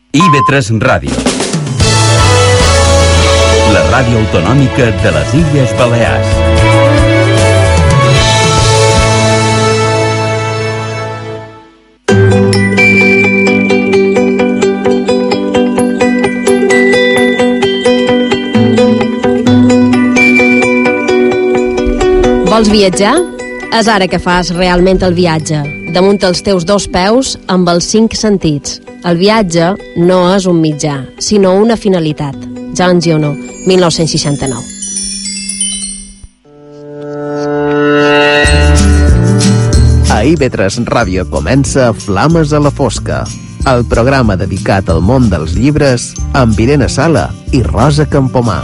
IB3 Ràdio. La ràdio autonòmica de les Illes Balears. Vols viatjar? És ara que fas realment el viatge, damunt els teus dos peus amb els 5 sentits. El viatge no és un mitjà, sinó una finalitat. Jean Giono, 1969. A IB3 Ràdio comença Flames a la Fosca, el programa dedicat al món dels llibres amb Irene Sala i Rosa Campomà.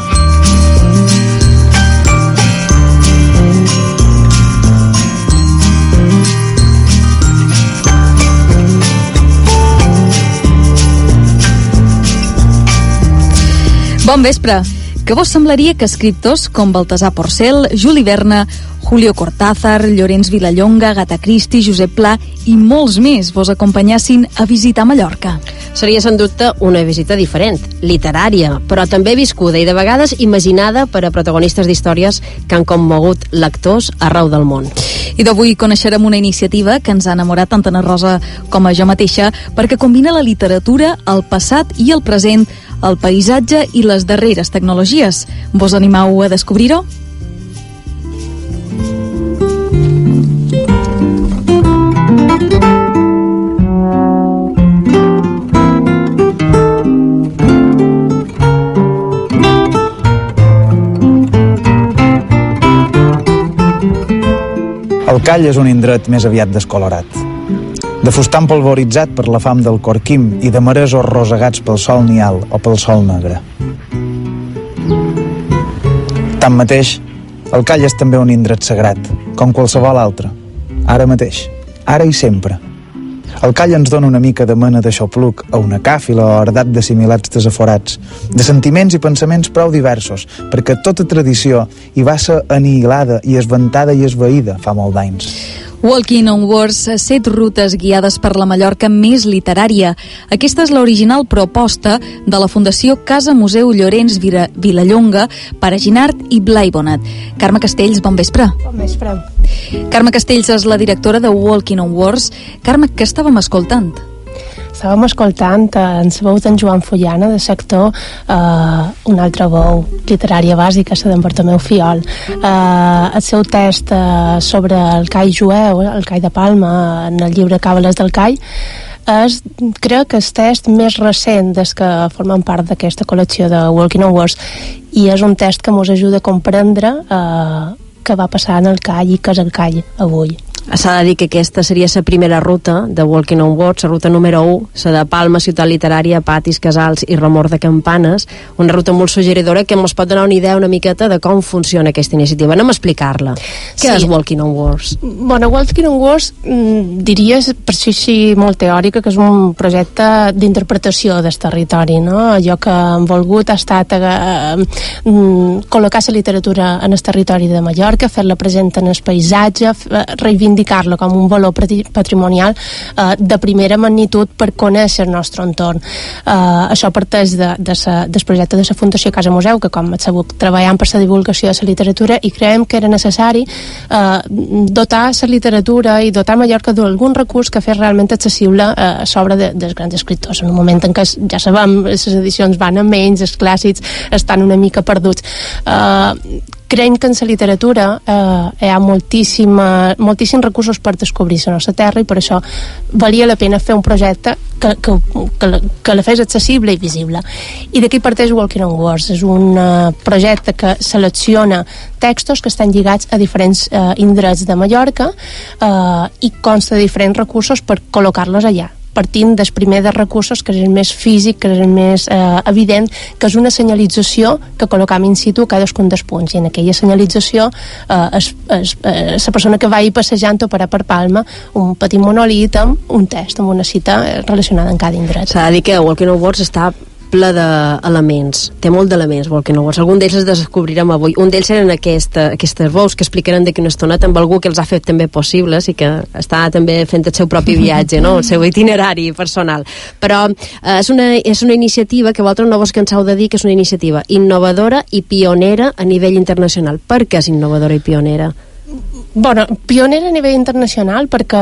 Bon vespre. Què vos semblaria que escriptors com Baltasar Porcel, Juli Verne, Julio Cortázar, Llorenç Vilallonga, Agatha Christie, Josep Pla i molts més vos acompanyassin a visitar Mallorca? Seria, sens dubte, una visita diferent, literària, però també viscuda i de vegades imaginada per a protagonistes d'històries que han commogut lectors arreu del món. I d'avui coneixerem una iniciativa que ens ha enamorat tant a na Rosa com a jo mateixa, perquè combina la literatura, el passat i el present, el paisatge i les darreres tecnologies. Vos animeu a descobrir-ho? El Call és un indret més aviat descolorat. De fusta empolvoritzat per la fam del corquim i de maresos rosegats pel sol nial o pel sol negre. Tanmateix, el Call és també un indret sagrat, com qualsevol altre. Ara mateix, ara i sempre. El Call ens dona una mica de mena de xopluc a una càfila o herdat d'assimilats desaforats, de sentiments i pensaments prou diversos, perquè tota tradició hi va ser anihilada i esventada i esvaïda fa molt d'anys. Walking on Words, 7 rutes guiades per la Mallorca més literària. Aquesta és l'original proposta de la Fundació Casa Museu Llorenç Vilallonga per a Ginard i Blai Bonet. Carme Castells, bon vespre. Bon vespre. Carme Castells és la directora de Walking on Words. Carme, què estàvem escoltant? Estàvem escoltant en la veu d'en Joan Fullana, de sector, una altra veu literària bàsica, la d'en Bartomeu Fiol. El seu text sobre el call jueu, el call de Palma, en el llibre Càbales del Call, crec que és el text més recent des que formen part d'aquesta col·lecció de Walking on Words, i és un text que ens ajuda a comprendre què va passar en el call i què és el call avui. S'ha de dir que aquesta seria la primera ruta de Walking on Words, la ruta número 1, la de Palma, Ciutat Literària, Patis, Casals i Remor de Campanes, una ruta molt suggeridora que ens pot donar una idea una miqueta de com funciona aquesta iniciativa. Anem a explicar-la. Què és Walking on Words? Bueno, Walking on Words diria, per ser així molt teòrica, que és un projecte d'interpretació del territori, no? Allò que hem volgut ha estat col·locar la literatura en el territori de Mallorca, fer-la present en el paisatge, reivindicar-la com un valor patrimonial de primera magnitud per conèixer el nostre entorn. Això parteix del projecte de la Fundació Casa Museu, que com hem sabut treballant per la divulgació de la literatura, i creiem que era necessari dotar la literatura i dotar Mallorca d'algun recurs que fes realment accessible a l'obra dels grans escriptors, en un moment en què ja sabem, les edicions van a menys, els clàssics estan una mica perduts. Creiem que en la literatura hi ha moltíssims recursos per descobrir la nostra terra, i per això valia la pena fer un projecte que la fes accessible i visible. I d'aquí parteix Walking on Words. És un projecte que selecciona textos que estan lligats a diferents indrets de Mallorca i consta de diferents recursos per col·locar-los allà, partint del primer dels recursos, que és el més físic, que és el més evident, que és una senyalització que col·locam in situ a cadascun dels punts, i en aquella senyalització la persona que va ir passejant o per Palma un petit monolit amb un text, amb una cita relacionada amb cada indret. S'ha de dir que Walking on Words està ple d'elements, té molt d'elements Walking on Words, algun d'ells els descobrirem avui. Un d'ells eren aquestes veus que explicaran d'aquí una estoneta amb algú que els ha fet també possibles i que està també fent el seu propi viatge, no? El seu itinerari personal. Però és una iniciativa que vosaltres no vos canseu de dir que és una iniciativa innovadora i pionera a nivell internacional. Per què és innovadora i pionera? Bueno, pionera a nivell internacional perquè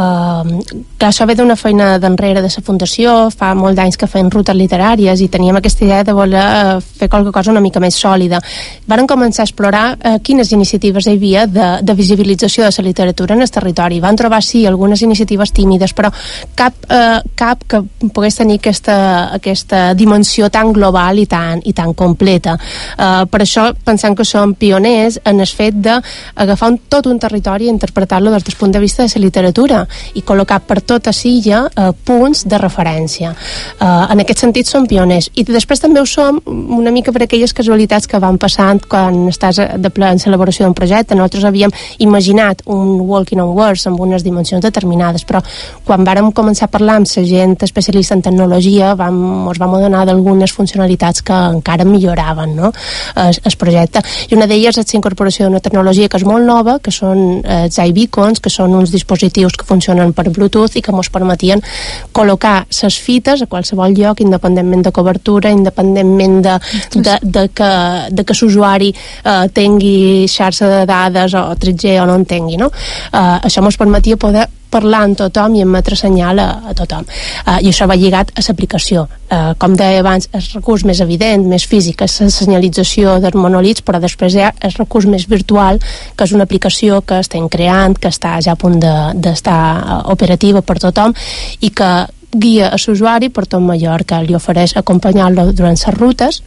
això ve d'una feina d'enrere de la Fundació, fa molt d'anys que feien rutes literàries i teníem aquesta idea de voler fer qualque cosa una mica més sòlida. Varen començar a explorar quines iniciatives hi havia de visibilització de la literatura en el territori. Van trobar, sí, algunes iniciatives tímides, però cap que pogués tenir aquesta dimensió tan global i tan completa. Per això pensem que som pioners en el fet d'agafar tot un territori i interpretar-lo des del punt de vista de la literatura i col·locar per tota l'illa punts de referència. En aquest sentit som pioners i després també ho som una mica per aquelles casualitats que van passant quan estàs de ple en l'elaboració d'un projecte. Nosaltres havíem imaginat un Walking on Words amb unes dimensions determinades, però quan vàrem començar a parlar amb la gent especialista en tecnologia ens vam adonar d'algunes funcionalitats que encara milloraven, no? El projecte, i una d'elles és la incorporació d'una tecnologia que és molt nova, que són els iBeacons, que són uns dispositius que funcionen per Bluetooth i que ens permetien col·locar les fites a qualsevol lloc, independentment de cobertura, independentment de que l'usuari tingui xarxa de dades o 3G o no en tingui, no? Això ens permetia poder parlar amb tothom i emetre senyal a tothom. I això va lligat a l'aplicació. Com deia abans, el recurs més evident, més físic, és la senyalització dels monolits, però després hi ha el recurs més virtual, que és una aplicació que estem creant, que està ja a punt d'estar operativa per tothom i que guia a l'usuari per tot Mallorca, li ofereix acompanyar-lo durant les rutes,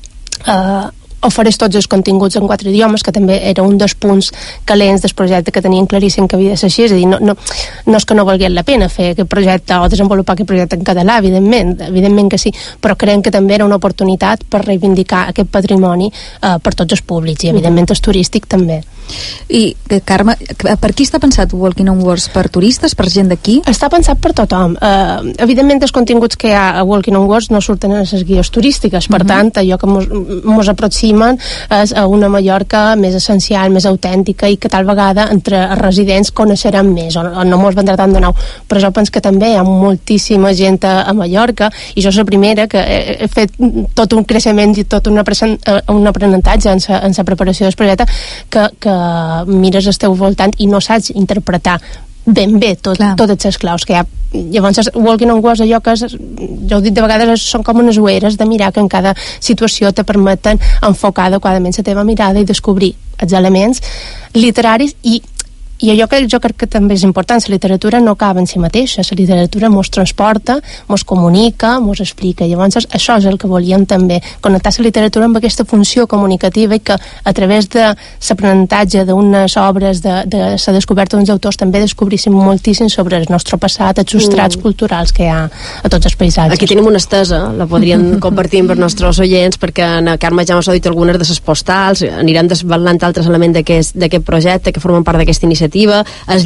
ofereix tots els continguts en 4 idiomes, que també era un dels punts calents del projecte que tenien claríssim que havia de ser així, és a dir, no és que no valgués la pena fer aquest projecte o desenvolupar aquest projecte en català, evidentment que sí, però creiem que també era una oportunitat per reivindicar aquest patrimoni per tots els públics i evidentment el turístic també. I, Carme, per qui està pensat Walking on Words? Per turistes? Per gent d'aquí? Està pensat per tothom. Evidentment els continguts que hi ha a Walking on Words no surten en les guies turístiques, per tant allò que mos aproximen és a una Mallorca més essencial, més autèntica i que tal vegada entre residents coneixeran més o no mos vendrà tant de nou, però jo penso que també hi ha moltíssima gent a Mallorca i jo soc la primera que he fet tot un creixement i tot un aprenentatge en la preparació del projecte que mires al teu voltant i no saps interpretar ben bé totes les claus que hi ha. Llavors Walking on Words, allò que jo ho dic de vegades, són com unes ulleres de mirar que en cada situació te permeten enfocar adequadament la teva mirada i descobrir els elements literaris i allò que jo crec que també és important, la literatura no acaba en si mateixa, la literatura mos transporta, mos comunica, mos explica, llavors això és el que volíem també, connectar la literatura amb aquesta funció comunicativa i que a través de l'aprenentatge d'unes obres, de la descoberta d'uns autors també descobríssim moltíssim sobre el nostre passat, els substrats culturals que hi ha a tots els paisatges. Aquí tenim una estesa, la podríem compartir amb els nostres oients perquè en Carme ja m'ha dit algunes de les postals, anirem desvelant altres elements d'aquest projecte que formen part d'aquesta iniciativa, el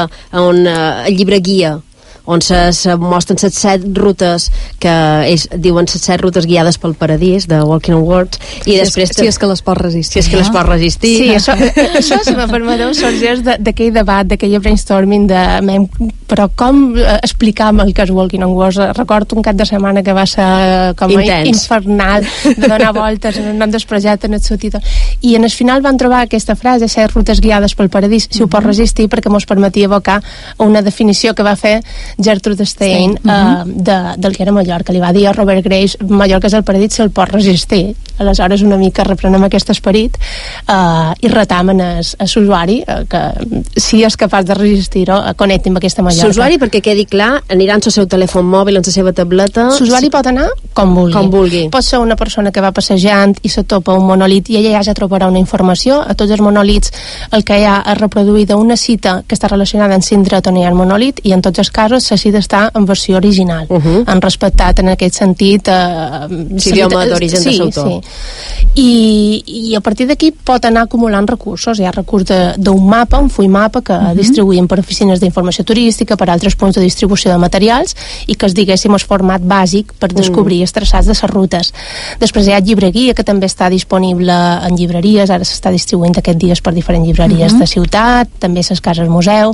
llibre guia on se mostren les 7 rutes que ells diuen les 7 rutes guiades pel paradís de Walking on Words i després si és que les pots resistir, les pots resistir. Sí, això si me permeteu sorgeix d'aquell debat, d'aquell brainstorming però com explicar el que és Walking on Words. Recordo un cap de setmana que va ser com infernal de donar voltes en el nom del projecte, en el subtítol, i en el final van trobar aquesta frase, 7 rutes guiades pel paradís, si ho pots resistir, perquè mos permetia evocar una definició que va fer Gertrude Stein del que era Mallorca. Li va dir a Robert Graves, Mallorca és el paradís si el pot resistir. Aleshores una mica reprenem aquest esperit i retamen a l'usuari que si és capaç de resistir-ho connecti amb aquesta Mallorca. L'usuari, perquè quedi clar, anirà en el seu telèfon mòbil, en la seva tableta. L'usuari pot anar com vulgui. Pot ser una persona que va passejant i se topa un monolit i ella ja trobarà una informació. A tots els monolits el que hi ha és reproduïda una cita que està relacionada amb l'indret on hi ha el monolit i en tots els casos s'hagi d'estar en versió original. Han respectat en aquest sentit l'idioma d'origen de l'autor. I a partir d'aquí pot anar acumulant recursos. Hi ha recurs d'un mapa, un full mapa que distribuïm per oficines d'informació turística, per altres punts de distribució de materials, i que és, diguéssim, el format bàsic per descobrir els traçats de les rutes. Després hi ha llibre guia, que també està disponible en llibreries, ara s'està distribuint aquests dies per diferents llibreries de ciutat, també les cases museu,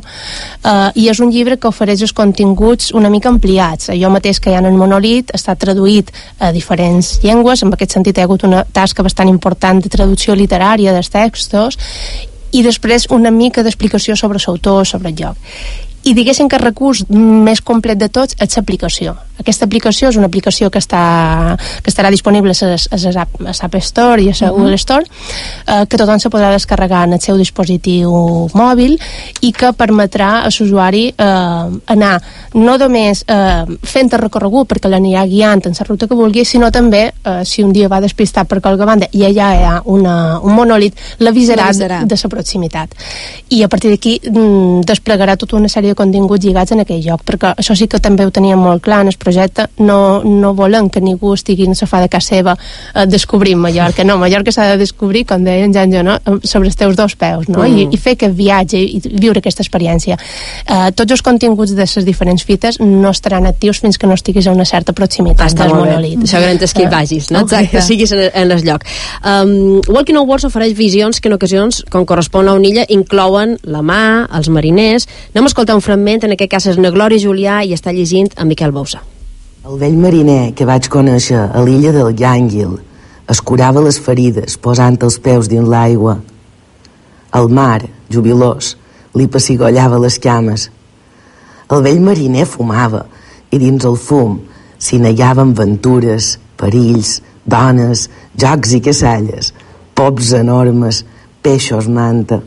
i és un llibre que ofereix els continguts una mica ampliats. Allò mateix que hi ha en Monolit està traduït a diferents llengües. En aquest sentit hi ha hagut una tasca bastant important de traducció literària dels textos, i després una mica d'explicació sobre l'autor, sobre el lloc. I diguéssim que el recurs més complet de tots és l'aplicació. Aquesta aplicació és una aplicació que estarà disponible a l'App Store i a la Google Store, que tothom se podrà descarregar en el seu dispositiu mòbil i que permetrà a l'usuari anar no només fent el recorregut perquè l'anirà guiant en la ruta que vulgui, sinó també, si un dia va despistat per qualque banda i allà hi ha un monòlit, l'avisarà de la proximitat. I a partir d'aquí desplegarà tota una sèrie de continguts lligats en aquell lloc, perquè això sí que també ho teníem molt clar en el projecte. No volem que ningú estigui en el sofà de casa seva descobrint Mallorca. No, Mallorca s'ha de descobrir, com deia en Janjo, no? Sobre els teus dos peus, no? I fer aquest viatge i viure aquesta experiència. Tots els continguts de les diferents fites no estaran actius fins que no estiguis a una certa proximitat del monòlit. Això garanteix que hi vagis, no? Que siguis en el lloc. Walking on Words ofereix visions que en ocasions, com correspon a una illa, inclouen la mà, els mariners. Anem a escoltar un fragment, en aquest cas és na Glòria Julià, i està llegint en Miquel Bousa. El vell mariner que vaig conèixer a l'illa del Llànguil es curava les ferides posant els peus dins l'aigua. El mar, jubilós, li pessigollava les cames. El vell mariner fumava i dins el fum s'hi negaven aventures, perills, dones, jocs i caçalles, pops enormes, peixos manta.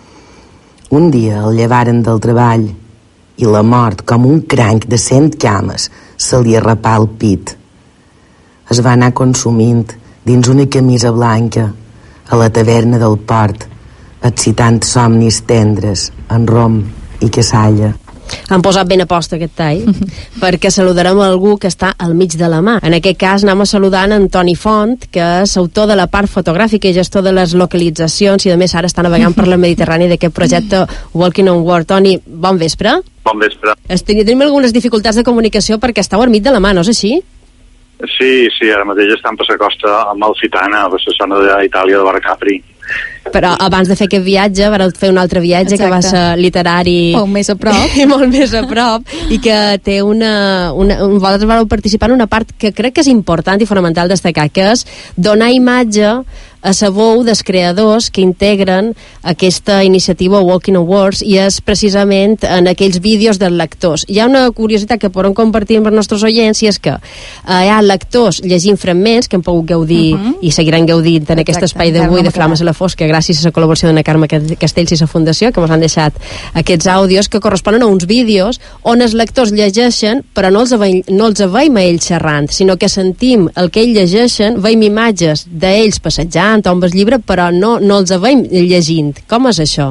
Un dia el llevaren del treball i la mort, com un cranc de 100 cames, se li arrapà el pit. Es va anar consumint dins una camisa blanca a la taverna del port, excitant somnis tendres en rom i caçalla. Han posat ben a posta aquest tall perquè saludarem a algú que està al mig de la mà. En aquest cas anem a saludar en Toni Font, que és autor de la part fotogràfica i gestor de les localitzacions, i a més ara està navegant per la Mediterrània d'aquest projecte Walking on Words. Toni, bon vespre. Bon vespre. Tenim algunes dificultats de comunicació perquè estàu al mig de la mà, no és així? Sí, ara mateix estan per la costa amalfitana, per la zona d'Itàlia, de Barcapri. Però abans de fer aquest viatge vareu fer un altre viatge. Exacte. Que va ser literari molt més a prop i molt més a prop, i que té vosaltres vareu participar en una part que crec que és important i fonamental destacar, que és donar imatge a la veu dels creadors que integren aquesta iniciativa Walking on Words, i és precisament en aquells vídeos dels lectors. Hi ha una curiositat que podem compartir amb els nostres oients, i és que hi ha lectors llegint fragments que han pogut gaudir i seguiran gaudint en aquest espai d'avui de Flames a la Fosca, gràcies a la col·laboració d'Anna Carme Castells i la Fundació, que ens han deixat aquests àudios que corresponen a uns vídeos on els lectors llegeixen, però no els veiem a ells xerrant, sinó que sentim el que ells llegeixen, veiem imatges d'ells passejant o amb el llibre, però no els veiem llegint. Com és això?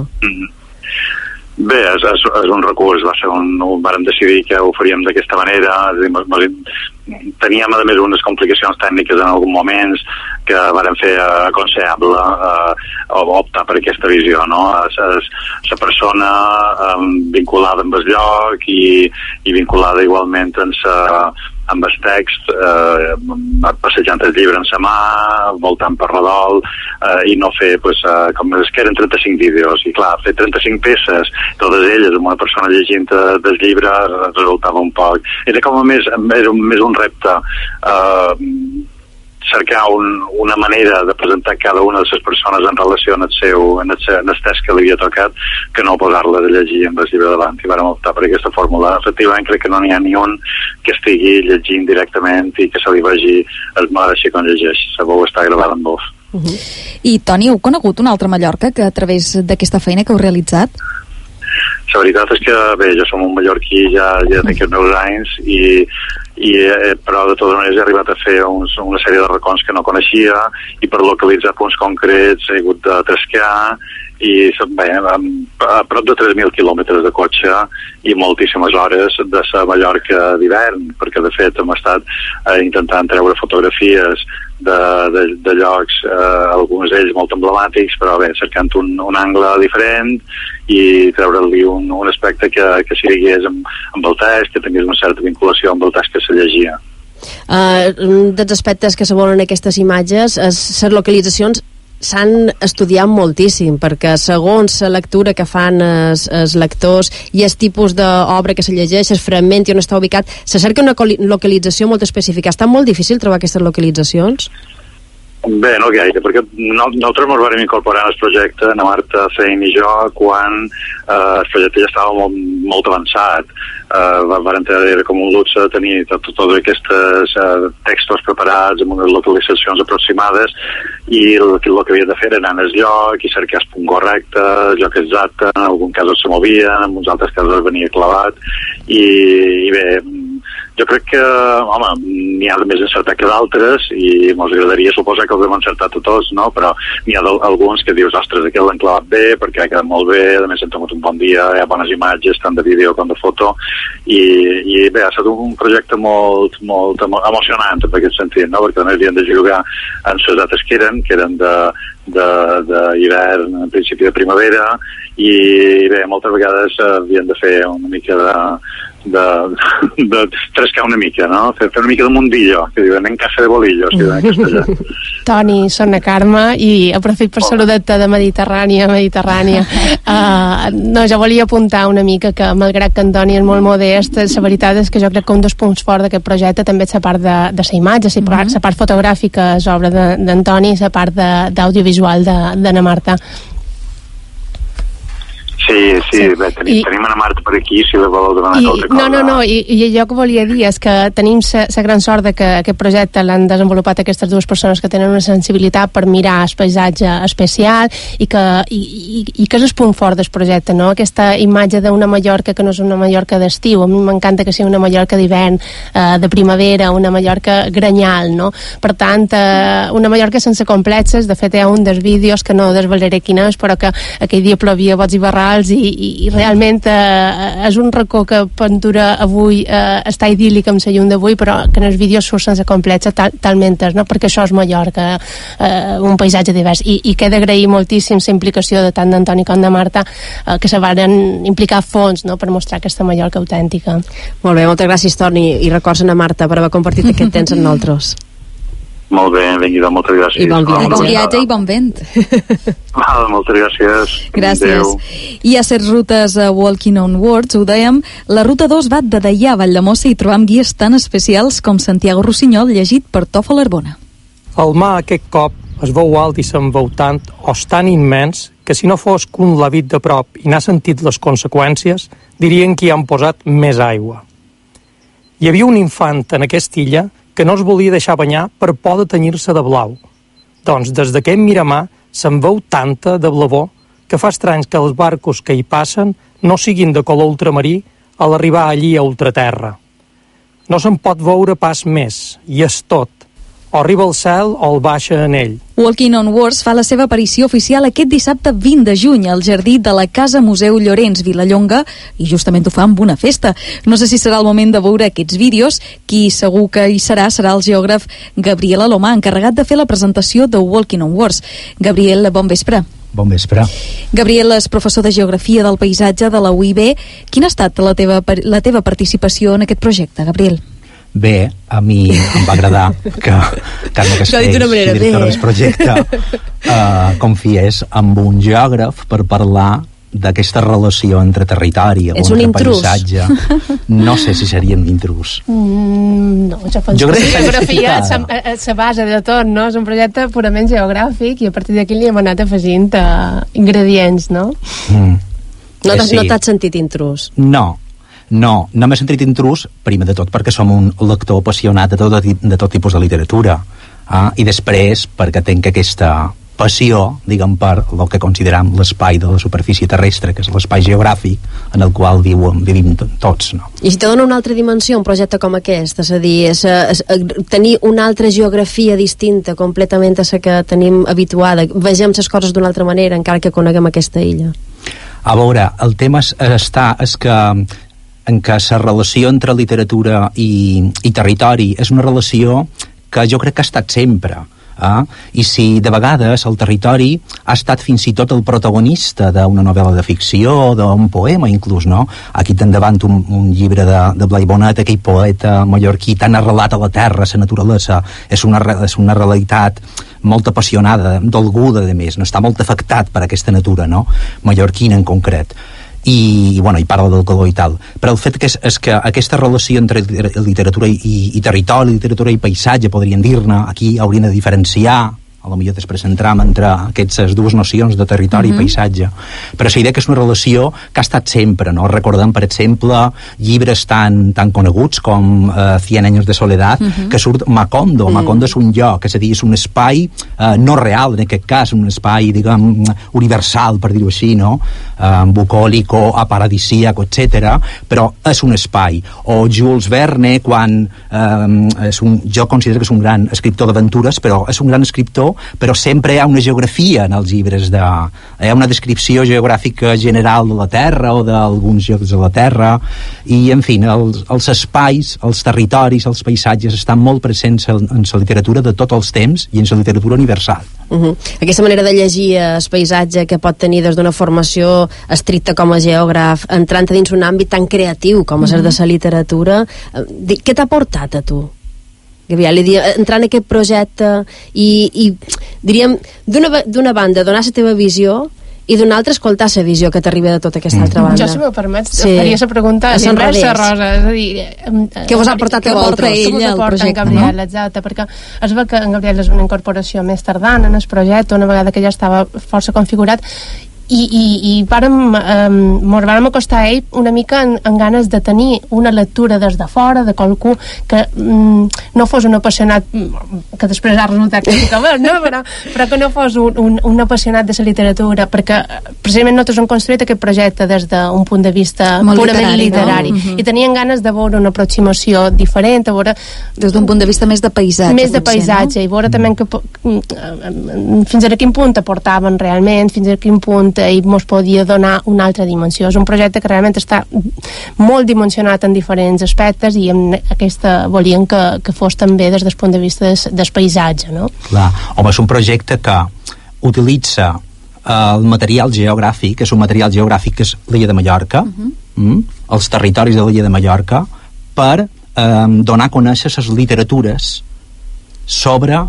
Bé, és un recurs. Vàrem decidir que ho faríem d'aquesta manera. Teníem, a més, unes complicacions tècniques en alguns moments que vàrem fer aconsellable optar per aquesta visió, no? La persona vinculada amb el lloc i vinculada igualment amb el text, passejant el llibre en sa mà, voltant per redol, i no fer, com és que eren 35 vídeos, i clar, fer 35 peces, totes elles amb una persona llegint del llibre, resultava un poc. Era com més un repte, cercar una manera de presentar cada una de les persones en relació en el text que li havia tocat, que no posar-la de llegir amb el llibre davant, i vam optar per aquesta fórmula. Efectivament, crec que no n'hi ha ni un que estigui llegint directament i que se li vegi el mar així com llegeix. La veu està gravada en voz. I Toni, heu conegut una altra Mallorca que a través d'aquesta feina que heu realitzat? La veritat és que, bé, jo som un mallorquí ja d'aquests meus anys, però de totes maneres he arribat a fer una sèrie de racons que no coneixia, i per localitzar punts concrets he hagut de trescar i bé, a prop de 3.000 quilòmetres de cotxe i moltíssimes hores de la Mallorca d'hivern, perquè de fet hem estat intentant treure fotografies de llocs, alguns d'ells molt emblemàtics, però bé, cercant un angle diferent i treure-li un aspecte que sigués amb el text, que tingués una certa vinculació amb el text que se llegia. Un dels aspectes que se volen en aquestes imatges és les localitzacions s'han estudiat moltíssim, perquè segons la lectura que fan els lectors i el tipus d'obra que se llegeix, el fragment i on està ubicat, se cerca una localització molt específica. Està molt difícil trobar aquestes localitzacions? Bé, no gaire, perquè nosaltres ens vam incorporar al projecte, na Marta, Fein i jo, quan el projecte ja estava molt avançat. Vam tenir com un luxe tenir tots aquests textos preparats amb unes localitzacions aproximades i el que havia de fer era anar al lloc i cercar el punt correcte, el lloc exacte, en algun cas se movien, en uns altres casos venia clavat i bé, jo crec que, home, n'hi ha de més encertat que d'altres i mos agradaria suposar que els hem encertat a tots, no? Però n'hi ha alguns que dius, ostres, aquest l'han clavat bé perquè ha quedat molt bé, a més hem tingut un bon dia, hi ha bones imatges, tant de vídeo com de foto i bé, ha estat un projecte molt emocionant en aquest sentit, no? Perquè també havien de jugar en les dates que eren d'hivern, en principi de primavera i bé, moltes vegades havien de fer una mica de trescar una mica, no? Fer una mica de mundillo, que diuen en casa de bolillo, si diuen en castellà. Toni, sona Carme i aprofit per saludar-te de Mediterrània. No, jo volia apuntar una mica que malgrat que en Toni és molt modest, la veritat és que jo crec que un dels punts forts d'aquest projecte també és la part de la imatge, la part fotogràfica és obra d'en Toni i la part d'audiovisual d'Anna Marta. Sí, bé, tenim Anna Marta per aquí, si la voleu demanar qualsevol cosa. No, i allò que volia dir és que tenim la gran sort de que aquest projecte l'han desenvolupat aquestes dues persones que tenen una sensibilitat per mirar el paisatge especial i que és el punt fort del projecte, no? Aquesta imatge d'una Mallorca que no és una Mallorca d'estiu, a mi m'encanta que sigui una Mallorca d'hivern, de primavera, una Mallorca granyal, no? Per tant, una Mallorca sense complexes. De fet hi ha un dels vídeos que no desvelaré quin és, però que aquell dia plovia bots i barrals i realment és un racó que Ventura avui està idíl·lic amb la llum d'avui, però que en els vídeos surt sense complexa talment és, no? Perquè això és Mallorca, un paisatge divers i que he d'agrair moltíssim la implicació de tant d'Antoni com de Marta que se varen implicar a fons, no? Per mostrar aquesta Mallorca autèntica. Molt bé, moltes gràcies Toni i records a Marta per haver compartit aquest temps amb nosaltres. Molt bé, vinga, moltes gràcies. I bon viatge. Bon viatge i bon vent. Moltes gràcies. Gràcies. Adéu. I a set rutes a Walking on Words, ho dèiem, la ruta 2 va de Deià a Valldemossa i trobam guies tan especials com Santiago Rossinyol, llegit per Tòfol Arbona. El mar aquest cop es veu alt i se'n veu tant, o és tan immens, que si no fos que un l'ha vist de prop i n'ha sentit les conseqüències, dirien que hi han posat més aigua. Hi havia un infant en aquesta illa que no es volia deixar banyar per por de tenyir-se de blau. Doncs des d'aquest Miramar se'n veu tanta de blavor que fa estrany que els barcos que hi passen no siguin de color ultramarí a l'arribar allí a ultraterra. No se'n pot veure pas més, i és tot. O arriba al cel o el baixa en ell. Walking on Words fa la seva aparició oficial aquest dissabte 20 de juny al jardí de la Casa Museu Llorenç Vilallonga i justament ho fa amb una festa. No sé si serà el moment de veure aquests vídeos. Qui segur que hi serà el geògraf Gabriel Alomà, encarregat de fer la presentació de Walking on Words. Gabriel, bon vespre. Bon vespre. Gabriel és professor de Geografia del Paisatge de la UIB. Quina ha estat la teva participació en aquest projecte, Gabriel? Bé, a mi em va agradar que Carme Castells, directora del projecte, confiés amb un geògraf per parlar d'aquesta relació entre territori i paisatge. No sé si seria un intrus. No, jo penso que la geografia és la base de tot, no? És un projecte purament geogràfic i a partir d'aquí li hem anat afegint ingredients, no? No t'has sentit intrus? No m'he sentit intrus, primer de tot perquè som un lector apassionat de tot tipus de literatura, i després perquè tenc aquesta passió, diguem, per el que considerem l'espai de la superfície terrestre, que és l'espai geogràfic en el qual vivim tots, no? I si te dona una altra dimensió un projecte com aquest, és a dir, tenir una altra geografia distinta completament a la que tenim habituada, vegem les coses d'una altra manera encara que coneguem aquesta illa? A veure, el tema és que la relació entre literatura i territori és una relació que jo crec que ha estat sempre. I si de vegades el territori ha estat fins i tot el protagonista d'una novel·la de ficció, d'un poema inclús, no? Aquí te'n davant un llibre de Blai Bonet, aquell poeta mallorquí tan arrelat a la terra, a la naturalesa, és una realitat molt apassionada, dolguda, a més, no? Està molt afectat per aquesta natura, no? Mallorquina en concret. I parla del calor i tal, però el fet és que aquesta relació entre literatura i territori, literatura i paisatge, podríem dir-ne, aquí haurien de diferenciar, a lo millor després entram entre aquestes dues nocions de territori i paisatge, però la idea que és una relació que ha estat sempre, no? Recordem, per exemple, llibres tan coneguts com 100 años de soledad, que surt Macondo. Macondo és un lloc, és a dir, és un espai no real, en aquest cas, un espai, diguem, universal, per dir-ho així, no? Bucòlico, aparadisíaco, etc. Però és un espai. O Jules Verne, quan jo considero que és un gran escriptor d'aventures, però és un gran escriptor, però sempre hi ha una geografia en els llibres, hi ha una descripció geogràfica general de la Terra o d'alguns llocs de la Terra, i en fi, els espais, els territoris, els paisatges estan molt presents en la literatura de tots els temps i en la literatura universal. Aquesta manera de llegir el paisatge que pot tenir des d'una formació estricta com a geògraf, entrant dins un àmbit tan creatiu com és el de la literatura, què t'ha portat a tu? Gabriel, entrar en aquest projecte i diríem, d'una banda donar la teva visió i d'una altra escoltar la visió que t'arriba de tota aquesta altra banda. Jo, si m'ho permets, faria la pregunta a l'inversa, Rosa, és a dir, què vos ha portat a vosaltres? Ella, el projecte, Gabriel, no? Exacte, perquè es veu que en Gabriel és una incorporació més tardana en el projecte, una vegada que ja estava força configurat, i mos vàrem acostar a ell una mica en ganes de tenir una lectura des de fora, de qualcú que no fos un apassionat, que després ha resultat que sí que veus, no? però que no fos un apassionat de la literatura, perquè precisament nosaltres hem construït aquest projecte des d'un punt de vista purament literari, no? I tenien ganes de veure una aproximació diferent, a veure des d'un punt de vista més de paisatge, no? I veure també fins a quin punt aportaven realment, fins a quin punt ell mos podia donar una altra dimensió. És un projecte que realment està molt dimensionat en diferents aspectes i en aquesta volien que fos també des del punt de vista del paisatge, no? Clar, home, és un projecte que utilitza el material geogràfic, és un material geogràfic que és l'illa de Mallorca, els territoris de l'illa de Mallorca, per donar a conèixer les literatures sobre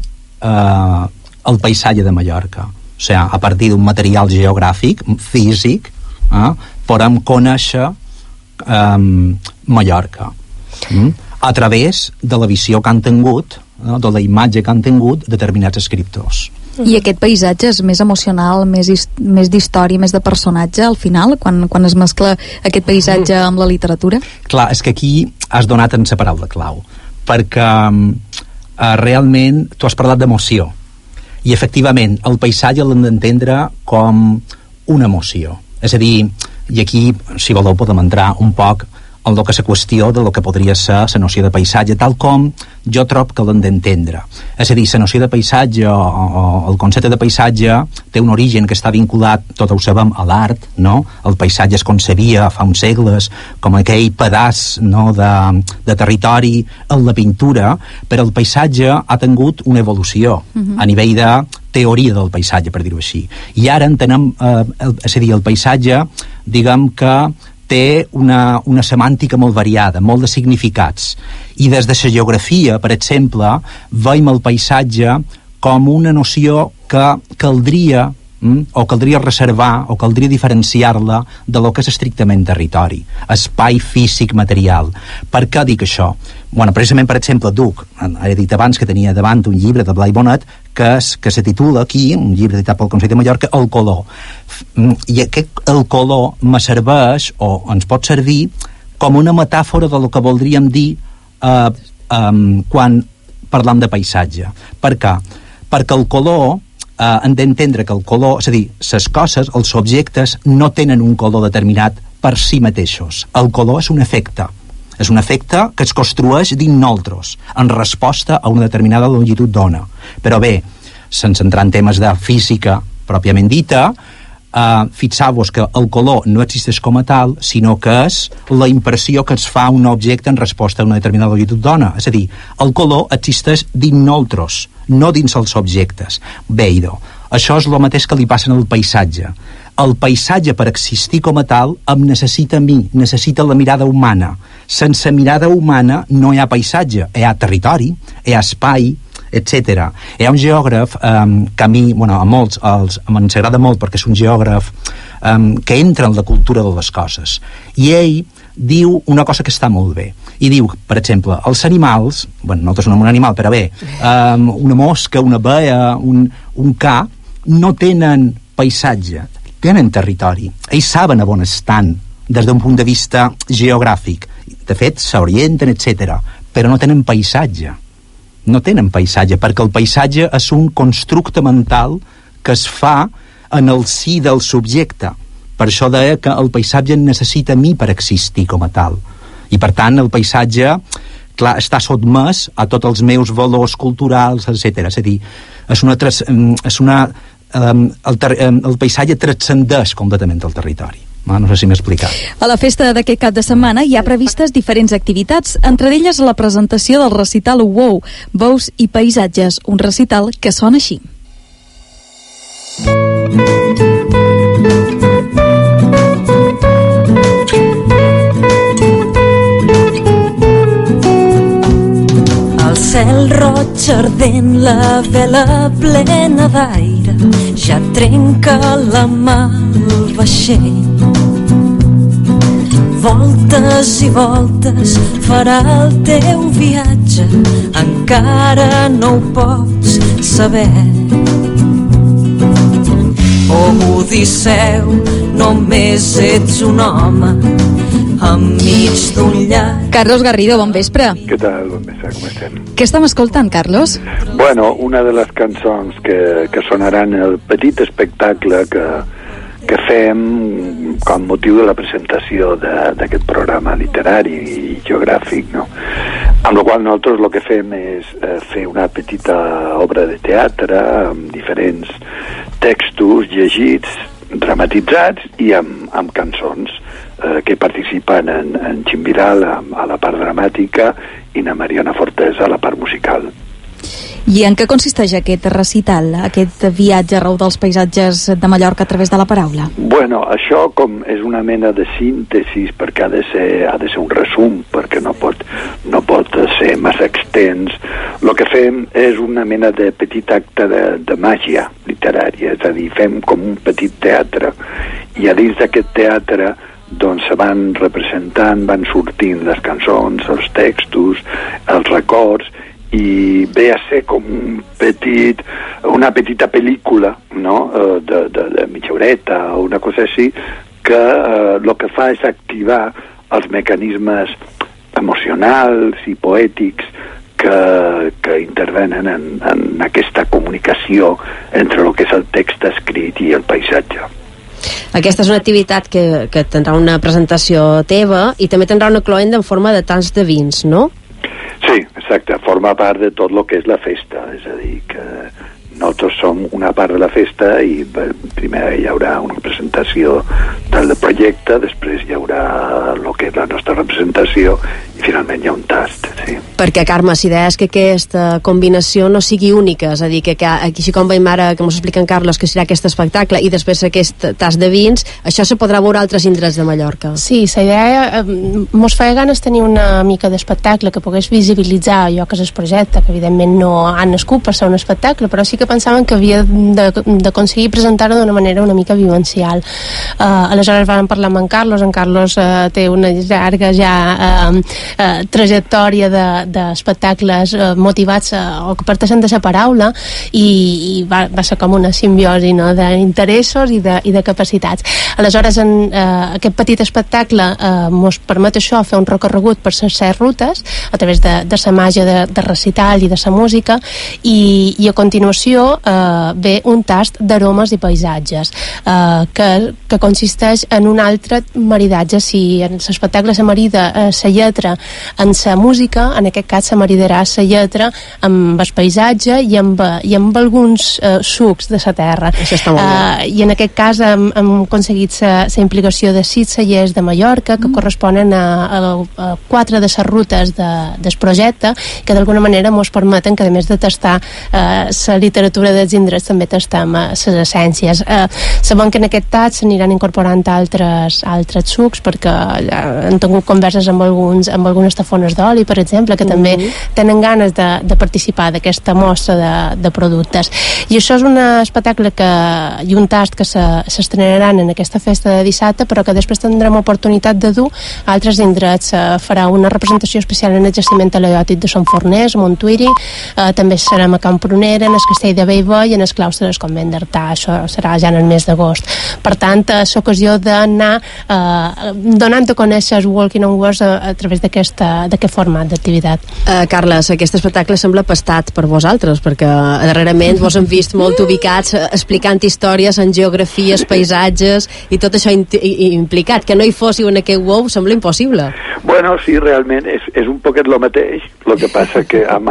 el paisatge de Mallorca. O sigui, a partir d'un material geogràfic, físic, podem conèixer Mallorca a través de la visió que han tingut, de la imatge que han tingut determinats escriptors. I aquest paisatge és més emocional, més d'història, més de personatge al final, quan es mescla aquest paisatge amb la literatura? Clar, és que aquí has donat en la paraula clau, perquè realment tu has parlat d'emoció, i efectivament el paisatge l'hem d'entendre com una emoció, és a dir, i aquí si voleu podem entrar un poc en el que és la qüestió de lo que podria ser la noció de paisatge, tal com jo trobo que l'hem d'entendre. És a dir, la noció de paisatge o el concepte de paisatge té un origen que està vinculat, tot ho sabem, a l'art, no? El paisatge es concebia fa uns segles com aquell pedaç, no, de territori en la pintura, però el paisatge ha tingut una evolució a nivell de teoria del paisatge, per dir-ho així. I ara entenem, és a dir, el paisatge, diguem que té una semàntica molt variada, molt de significats. I des de la geografia, per exemple, veiem el paisatge com una noció que caldria reservar o caldria diferenciar-la de lo que és estrictament territori, espai físic material. Per què dic això? Bueno, precisament, per exemple, he dit abans que tenia davant un llibre de Blai Bonet que se titula aquí, un llibre editat pel Consell de Mallorca, El color. I el color me serveix, o ens pot servir, com una metàfora de lo que voldríem dir quan parlam de paisatge. Per què? Perquè el color hem d'entendre que el color, és a dir, les coses, els objectes, no tenen un color determinat per si mateixos. El color és un efecte. És un efecte que es construeix dins nosaltres, en resposta a una determinada longitud d'ona. Però bé, sense entrar en temes de física pròpiament dita, fixeu-vos que el color no existeix com a tal, sinó que és la impressió que es fa un objecte en resposta a una determinada longitud d'ona. És a dir, el color existeix dins nosaltres, no dins els objectes. Bé, idò, això és el mateix que li passa en el paisatge. El paisatge, per existir com a tal, em necessita a mi, necessita la mirada humana. Sense mirada humana no hi ha paisatge, hi ha territori, hi ha espai, etc. Hi ha un geògraf que a mi, a molts, ens agrada molt perquè és un geògraf que entra en la cultura de les coses. I ell diu una cosa que està molt bé. I diu, per exemple, els animals, nosaltres no som un animal, però bé, una mosca, una abella, un ca, no tenen paisatge, tenen territori. Ells saben on estan des d'un punt de vista geogràfic. De fet, s'orienten, etc. Però no tenen paisatge. No tenen paisatge, perquè el paisatge és un constructe mental que es fa en el si del subjecte. Per això deia que el paisatge necessita a mi per existir com a tal. I per tant, el paisatge, clar, està sotmès a tots els meus valors culturals, etc. És a dir, el paisatge transcendeix completament el territori. No sé si m'he explicat. A la festa d'aquest cap de setmana hi ha previstes diferents activitats, entre elles la presentació del recital Wow, Veus i Paisatges, un recital que sona així. El cel roig ardent, la vela plena d'aire, ja trenca la mà el vaixell. Voltes i voltes farà el teu viatge, encara no ho pots saber. Oh, Odisseu, només ets un home enmig d'un llac. Carlos Garrido, bon vespre. Què tal? Bon vespre, com estem? Què estem escoltant, Carlos? Bueno, una de les cançons que sonaran el petit espectacle que fem com motiu de la presentació d'aquest programa literari i geogràfic, no? Amb la qual nosaltres el que fem és fer una petita obra de teatre amb diferents textos llegits, dramatitzats i amb cançons que participen en Chimbiral a la part dramàtica i na Mariana Fortesa a la part musical. I en què consisteix aquest recital, aquest viatge arreu dels paisatges de Mallorca a través de la paraula? Bueno, això com és una mena de síntesis, perquè ha de ser un resum, perquè no pot ser massa extens. El que fem és una mena de petit acte de màgia literària, és a dir, fem com un petit teatre, i a dins d'aquest teatre doncs se van representant, van sortint les cançons, els textos, els records, i ve a ser com una petita pel·lícula, no? de mitja horeta o una cosa així, que el que fa és activar els mecanismes emocionals i poètics que intervenen en aquesta comunicació entre el que és el text escrit i el paisatge. Aquesta és una activitat que tindrà una presentació teva i també tindrà una cloenda en forma de tants de vins, no? Sí, exacte, forma part de tot el que és la festa, és a dir, que nosaltres som una part de la festa i primer hi haurà una presentació del projecte, després hi haurà el que és la nostra representació i finalment hi ha un tast, sí. Perquè, Carme, si deies que aquesta combinació no sigui única, és a dir, que així com veiem ara, que ens explica en Carlos, que serà aquest espectacle i després aquest tast de vins, això se podrà veure a altres indrets de Mallorca. Sí, la idea, mos feia ganes tenir una mica d'espectacle que pogués visibilitzar allò que és el projecte, que evidentment no han nascut per ser un espectacle, però sí que pensàvem que havia d'aconseguir presentar-ho d'una manera una mica vivencial. Aleshores vam parlar amb en Carlos té una llarga ja trajectòria d'espectacles motivats o que parteixen de la paraula i va ser com una simbiosi, no?, d'interessos i de capacitats. Aleshores, aquest petit espectacle ens permet això, fer un recorregut per les 7 rutes a través de la màgia de recital i de la música, i a continuació ve un tast d'aromes i paisatges que consisteix en un altre maridatge. Si en l'espectacle se marida la lletra en la música, en aquest cas se maridarà la lletra amb el paisatge i amb alguns sucs de la terra. Això està molt bé. I en aquest cas hem aconseguit la implicació de 6 cellers de Mallorca que corresponen a 4 de les rutes del projecte, que d'alguna manera ens permeten que, a més de tastar la literatura dels indrets, també tastem les essències. Sabem que en aquest tast s'aniran incorporant altres sucs, perquè hem tingut converses amb algunes tafones d'oli, per exemple, que també tenen ganes de participar d'aquesta mostra de productes. I això és un espectacle i un tast que s'estrenaran en aquesta festa de dissabte, però que després tindrem oportunitat de dur a altres indrets. Farà una representació especial en el jaciment teleòtic de Sant Forners, a Montuïri, també serem a Camp Prunera, en el Castell de Bellvei i en el claustre del Convent d'Artà. Això serà ja en el mes d'agost. Per tant, és ocasió d'anar donant a conèixer el Walking on Words a través d'aquest format d'activitat. Carles, aquest espectacle sembla pastat per vosaltres, perquè darrerament vos hem vist molt ubicats explicant històries en geografies, paisatges i tot això implicat. Que no hi fóssiu en aquest WOW sembla impossible. Bueno, sí, realment és un poquet lo mateix, el que passa que amb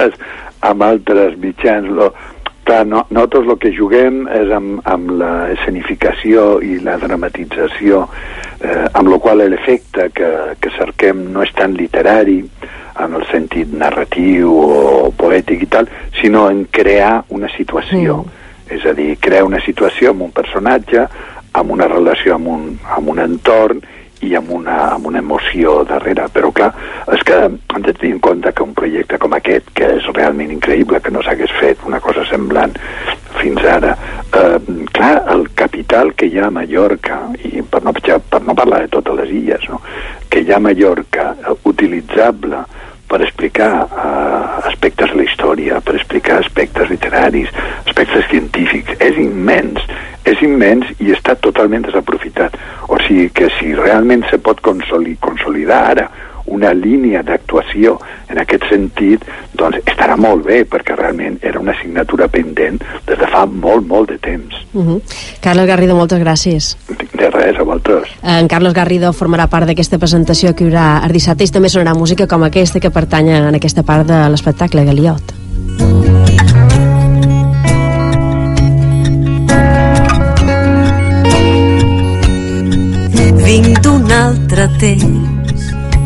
altres mitjans clar, nosaltres el que juguem és amb la escenificació i la dramatització, amb la qual l'efecte que cerquem no és tan literari en el sentit narratiu o poètic i tal, sinó en crear una situació. És a dir, crear una situació amb un personatge, amb una relació amb un entorn i amb una emoció darrere. Però clar, és que hem de tenir en compte que un projecte com aquest, que és realment increïble que no s'hagués fet una cosa semblant fins ara, clar, el capital que hi ha a Mallorca, i per no parlar de totes les illes, no?, que hi ha a Mallorca utilitzable per explicar aspectes de la història, per explicar aspectes literaris, aspectes científics, és immens i està totalment desaprofitat. O sigui que si realment se pot consolidar ara una línia d'actuació en aquest sentit, doncs estarà molt bé, perquè realment era una assignatura pendent des de fa molt de temps. Carles Garrido, moltes gràcies. De res, a vosaltres. En Carles Garrido formarà part d'aquesta presentació que hi haurà el dissabte, i també sonarà música com aquesta que pertany en aquesta part de l'espectacle Galiot. Vinc d'un altre temps,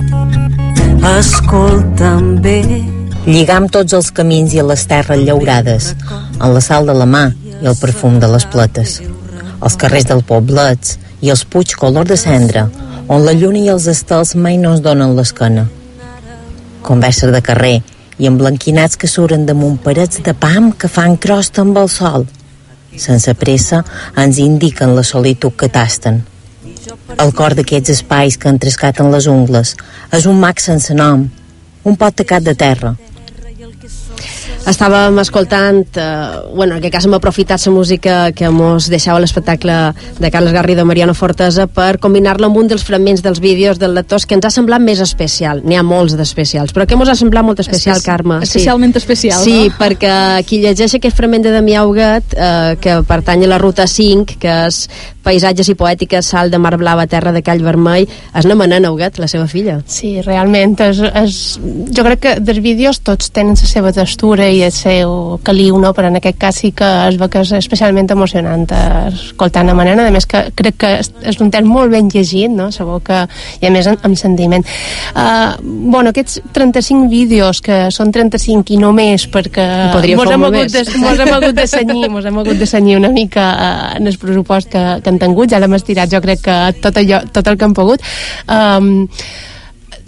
escolta'm bé. Lligam tots els camins i les terres llaurades, en la sal de la mà i el perfum de les pletes. Els carrers del Poblets i els puigs color de cendra, on la lluna i els estels mai no ens donen l'esquena. Converses de carrer i emblanquinats que suren damunt parets de pam que fan crosta amb el sol. Sense pressa ens indiquen la solitud que tasten. El cor d'aquests espais que entrescaten les ungles és un mag sense nom, un pot tacat de terra. Estàvem escoltant, en aquest cas hem aprofitat la música que mos deixava l'espectacle de Carles Garrido i Mariano Fortesa per combinar-la amb un dels fragments dels vídeos dels lectors que ens ha semblat més especial. N'hi ha molts d'especials, però que mos ha semblat molt especial, Carme. Especialment especial, sí, no? Perquè qui llegeix aquest fragment de Damià Huguet, que pertany a la ruta 5, que és Paisatges i Poètiques, Sal de Mar Blava, Terra de Call Vermell, és la Manana Huguet, la seva filla. Sí, realment, jo crec que dels vídeos tots tenen la seva textura i el seu caliu, no? Però en aquest cas sí que es veu que és especialment emocionant escoltant a Manana, a més que crec que és un text molt ben llegit, no? Sabeu que, i a més amb sentiment. Aquests 35 vídeos, que són 35 i no més, perquè mos hem hagut de cenyir una mica en el pressupost que han tingut, ja l'hem estirat jo crec que tot el que han pogut.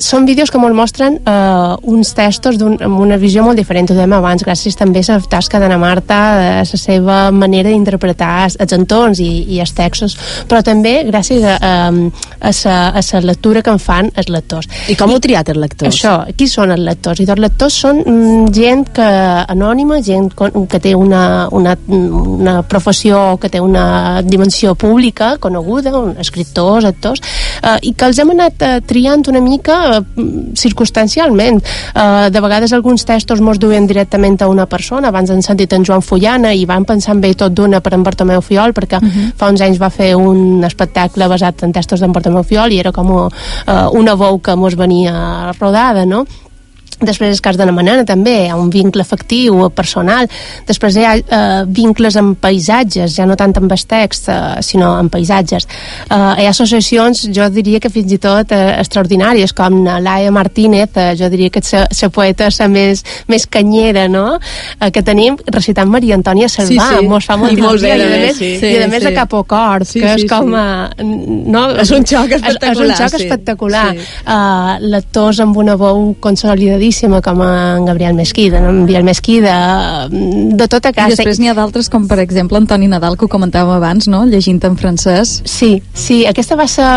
són vídeos que ens mostren uns textos amb una visió molt diferent, ho dèiem abans, gràcies també a la tasca d'Anna Marta, a la seva manera d'interpretar els entorns i els textos, però també gràcies a la lectura que en fan els lectors. I com heu triat els lectors? Això, qui són els lectors? I els lectors són gent anònima, gent que té una professió, que té una dimensió pública coneguda, escriptors, actors, i que els hem anat triant una mica circumstancialment. De vegades alguns textos mos duen directament a una persona. Abans hem sentit en Joan Fullana i van pensar en ell tot d'una per en Bartomeu Fiol, perquè fa uns anys va fer un espectacle basat en textos d'en Bartomeu Fiol i era com una veu que mos venia rodada, no? Després el cas d'Anna Manana també, hi ha un vincle afectiu, personal. Després hi ha vincles amb paisatges, ja no tant amb el text, sinó amb paisatges. Hi ha associacions, jo diria que fins i tot extraordinàries, com Laia Martínez, jo diria que és la poeta més canyera, no?, que tenim, recitant Maria Antònia Salvà, mos fa molt il·lusió, i a més a Capocort, que és com... És un xoc espectacular. És un xoc espectacular. Lectors amb una veu consolidadíssima, com en Gabriel Mesquida, en Biel Mesquida, de tota casa. I després n'hi ha d'altres, com per exemple Antoni Nadal, que ho comentàvem abans, no?, llegint en francès. Sí, aquesta va ser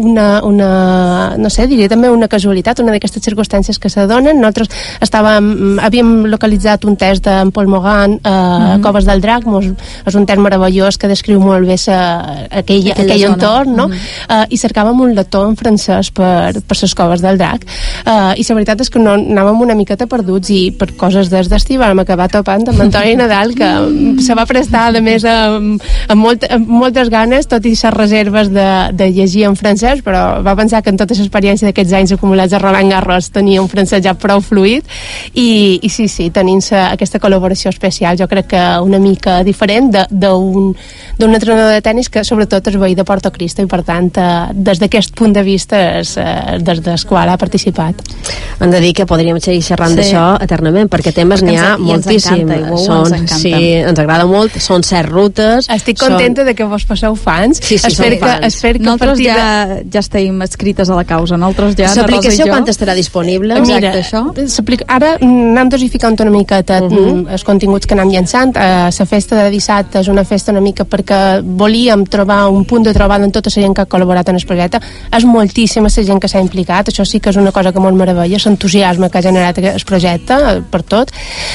no sé, diria també una casualitat, una d'aquestes circumstàncies que se donen. Nosaltres havíem localitzat un text d'en Paul Morgan, Coves del Drac, és un text meravellós que descriu molt bé aquell entorn, no? I cercàvem un lector en francès per les Coves del Drac, i la veritat és que no anàvem una miqueta perduts, i per coses d'estiu vam acabar topant amb Antoni Nadal, que se va prestar a més amb moltes ganes, tot i les reserves de llegir en francès, però va pensar que en tota l'experiència d'aquests anys acumulats a Roland Garros tenia un francès ja prou fluid, i sí, tenint aquesta col·laboració especial, jo crec que una mica diferent d'un entrenador de tennis que sobretot és veí de Porto Cristo, i per tant des d'aquest punt de vista és des del qual ha participat. Hem de dir que podríem seguir xerrant d'això eternament, perquè temes n'hi ha moltíssim. Sí, ens agrada molt, són 7 rutes. Estic contenta de que vos passeu fans. Sí, som fans. Nosaltres ja estem escrites a la causa, nosaltres ja... L'aplicació quan estarà disponible? Mira, ara anem dosificant una miqueta els continguts que anem llançant. La festa de dissabte és una festa una mica perquè volíem trobar un punt de trobada en tota la gent que ha col·laborat en el projecte. És moltíssima la gent que s'ha implicat, això sí que és una cosa que molt meravella, l'entusiasme que ha generat el projecte per tot,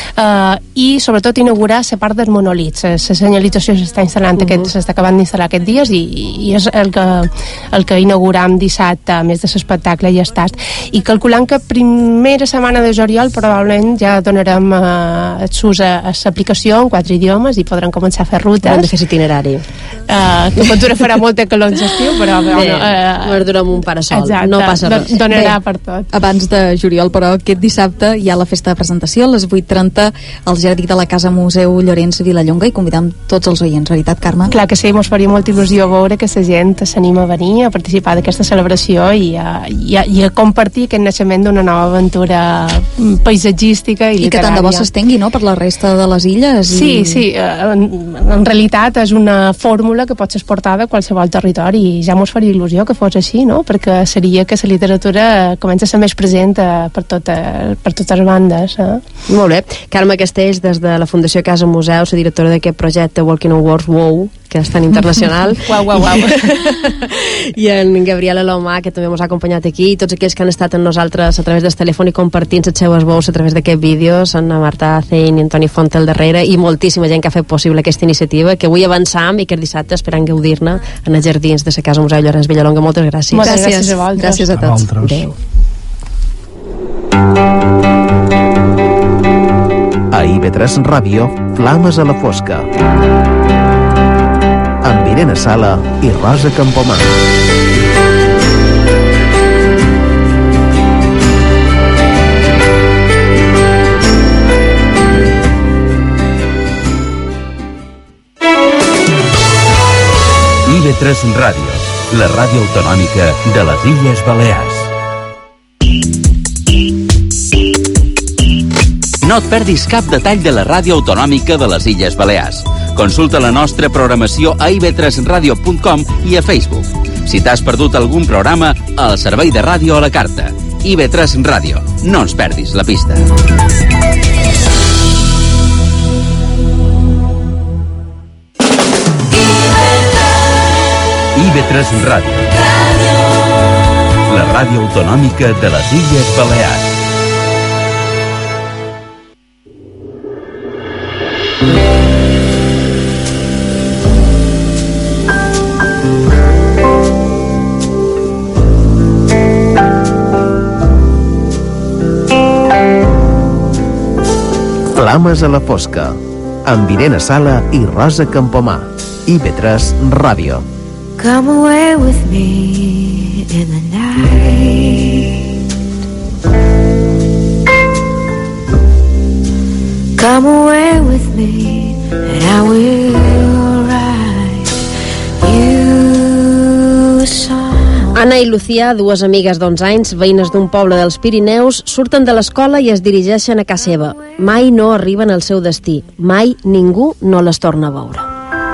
i sobretot inaugurar la part dels monolits. La senyalització s'està instal·lant, s'està acabant d'instal·lar aquests dies, i és el que inauguram dissabte, a més de l'espectacle i estat. I calculant que primera setmana de juliol probablement ja donarem s'ús a l'aplicació en 4 idiomes i podran començar a fer rutes. Hem de fer l'itinerari. Que Ventura farà molta calor en l'estiu, però... Verdura amb un parasol, no passa res. Donarà per tot. Abans de juliol, però aquest dissabte hi ha la festa de presentació a les 8:30 al jardí de la Casa Museu Llorenç Vilallonga, i convidam tots els oients, veritat, Carme? Clar que sí, mos faria molta il·lusió veure que la gent s'anima a venir a participar d'aquesta celebració i a compartir aquest naixement d'una nova aventura paisatgística i literària. I que tant de bo s'estengui, no?, per la resta de les illes. Sí, en realitat és una fórmula que pot ser exportada a qualsevol territori, i ja mos faria il·lusió que fos així, no?, perquè seria que la literatura comença a ser més present per totes bandes. Molt bé. Carme Castells, des de la Fundació Casa Museu, la directora d'aquest projecte Walking on Words, WOW, que és tan internacional. Uau. I en Gabriel Alomà, que també ens ha acompanyat aquí, i tots aquells que han estat amb nosaltres a través del telèfon i compartint les seues veus a través d'aquest vídeo, Anna Marta Acein i Antoni Font al darrere, i moltíssima gent que ha fet possible aquesta iniciativa, que avui avançam i que el dissabte esperant gaudir-ne en els jardins de la Casa Museu Llorenç Vilallonga. Moltes gràcies. Moltes gràcies a vosaltres. Gràcies a tots. Adéu. A IB3 Ràdio, Flames a la Fosca, amb Irene Sala i Rosa Campomà. IB3 Ràdio, la ràdio autonòmica de les Illes Balears. No et perdis cap detall de la ràdio autonòmica de les Illes Balears. Consulta la nostra programació a ib3radio.com i a Facebook. Si t'has perdut algun programa, al servei de ràdio a la carta. IB3 Ràdio. No ens perdis la pista. IB3 Ràdio. La ràdio autonòmica de les Illes Balears. Flames a la fosca, amb Irene Sala i Rosa Campomà. IB3 Ràdio. Come away with me in the night. Come away with me and I will write you a song. Anna i Lucía, dues amigues d'11 anys, veïnes d'un poble dels Pirineus, surten de l'escola i es dirigeixen a casa seva. Mai no arriben al seu destí. Mai ningú no les torna a veure.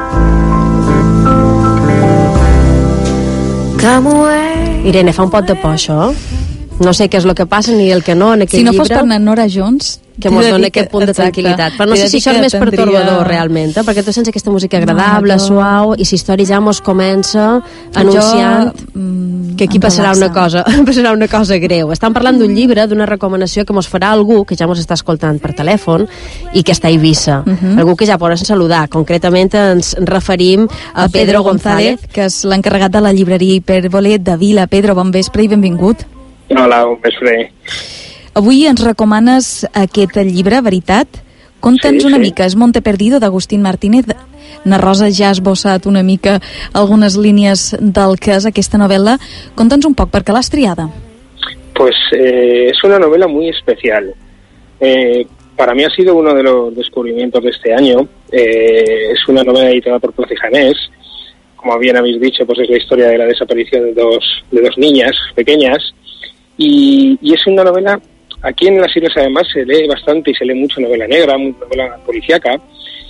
Irene, fa un pot de por, això? No sé què és el que passa ni el que no en aquell llibre. Si no fos per Nora Jones, que mos dona aquest punt de tranquil·litat. Però no sé si això és més pertorbador realment, perquè tu sents aquesta música agradable, suau, i la història ja mos comença anunciant que aquí passarà una cosa greu. Estem parlant d'un llibre, d'una recomanació que mos farà algú que ja mos està escoltant per telèfon i que està a Eivissa. Algú que ja poden saludar. Concretament ens referim a Pedro González, que és l'encarregat de la llibreria Hipèrbola de Vila. Pedro, bon vespre i benvingut. Hola, bon vespre. Avui ens recomanes aquest llibre, veritat? Conta'ns una mica, és Monte Perdido d'Agustín Martínez. Na Rosa ja ha esbossat una mica algunes línies del que és aquesta novel·la. Conta'ns un poc, per què l'has triada? Pues es una novela muy especial. Para mí ha sido uno de los descubrimientos de este año. Es una novela editada por Place Janés. Como bien habéis dicho, pues es la historia de la desaparición de dos niñas pequeñas. Y es una novela, aquí en las islas además se lee bastante y se lee mucho novela negra, novela policíaca,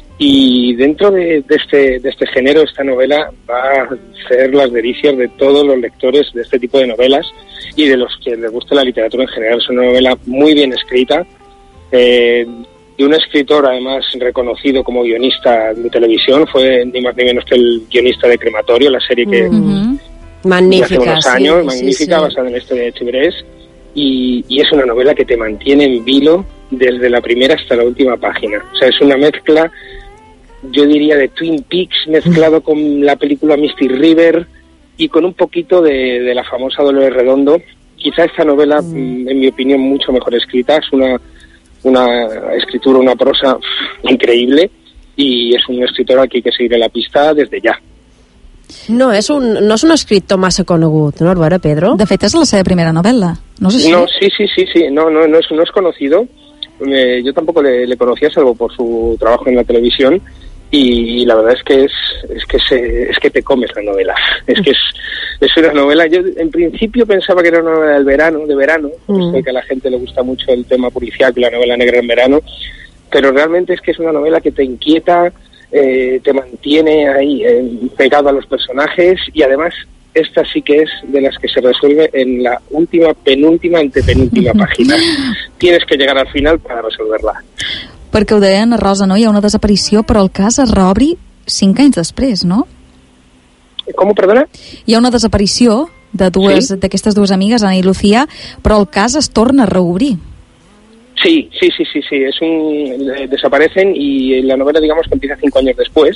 y dentro de este género, esta novela va a hacer las delicias de todos los lectores de este tipo de novelas y de los que les gusta la literatura en general. Es una novela muy bien escrita, de un escritor además reconocido como guionista de televisión, fue ni más ni menos que el guionista de Crematorio, la serie que... Magnífica, hace unos años, magnífica, basada en la historia de Chibrés, y es una novela que te mantiene en vilo desde la primera hasta la última página. O sea, es una mezcla, yo diría, de Twin Peaks mezclado con la película Mystic River y con un poquito de la famosa Dolores Redondo. Quizá esta novela, en mi opinión, mucho mejor escrita, es una escritura, una prosa increíble, y es un escritor al que hay que seguir la pista desde ya. No és un escriptor massa conegut, ¿no, Arbara, Pedro? De fet, és la seva primera novel·la. No sé si... No, sí. No es conocido. Yo tampoco le conocía, salvo por su trabajo en la televisión. Y la verdad es que te comes la novela. Es que es una novela. Yo en principio pensaba que era una novela de verano, porque sé que a la gente le gusta mucho el tema policial y la novela negra en verano. Pero realmente es que es una novela que te inquieta, te mantiene ahí pegado a los personajes, y además esta sí que es de las que se resuelve en la penúltima, antepenúltima página. Tienes que llegar al final para resolverla. Perquè ho deia Ana Rosa, no? Hi ha una desaparició, però el cas es reobri 5 anys després, no? Com, perdona? Hi ha una desaparició d'aquestes dues amigues, Ana i Lucía, però el cas es torna a reobrir. Sí. Desaparecen, y la novela, digamos, que empieza 5 años después.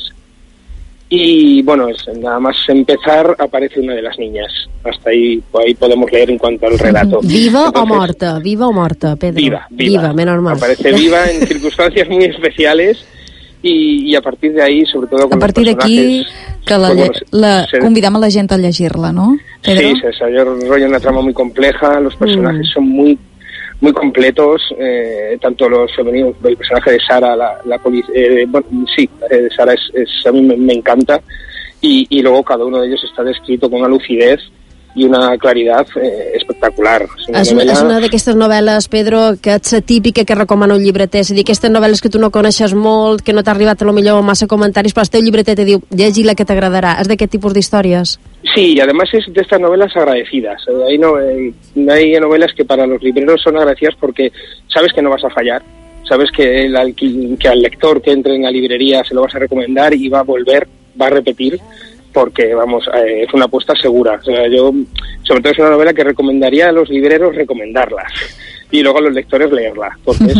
Y bueno, nada más empezar aparece una de las niñas. Hasta ahí podemos leer en cuanto al relato. ¿Viva o muerta, Pedro? Viva, menos mal. Aparece viva en circunstancias muy especiales, y a partir de ahí, sobre todo con a partir d'aquí, que convidam a la gent a llegir-la, no, Pedro? Sí, se desarrolla una trama muy compleja, los personajes son muy completos, tanto los femeninos, el personaje de Sara, Sara a mí me encanta, y luego cada uno de ellos está descrito con una lucidez y una claridad espectacular. És una d'aquestes novel·les, Pedro, que ets la típica que recomana un llibreter, és a dir, aquestes novel·les que tu no coneixes molt, que no t'ha arribat a lo millor massa comentaris, però el teu llibreter te diu, llegir-la que t'agradarà. És d'aquest tipus d'històries? Sí, y además es de estas novelas agradecidas. Hay novelas que para los libreros son agradecidas porque sabes que no vas a fallar, sabes que al lector que entre en la librería se lo vas a recomendar y va a volver, va a repetir, porque vamos, es una apuesta segura. O sea, yo, sobre todo, es una novela que recomendaría a los libreros recomendarlas y luego a los lectores leerla, porque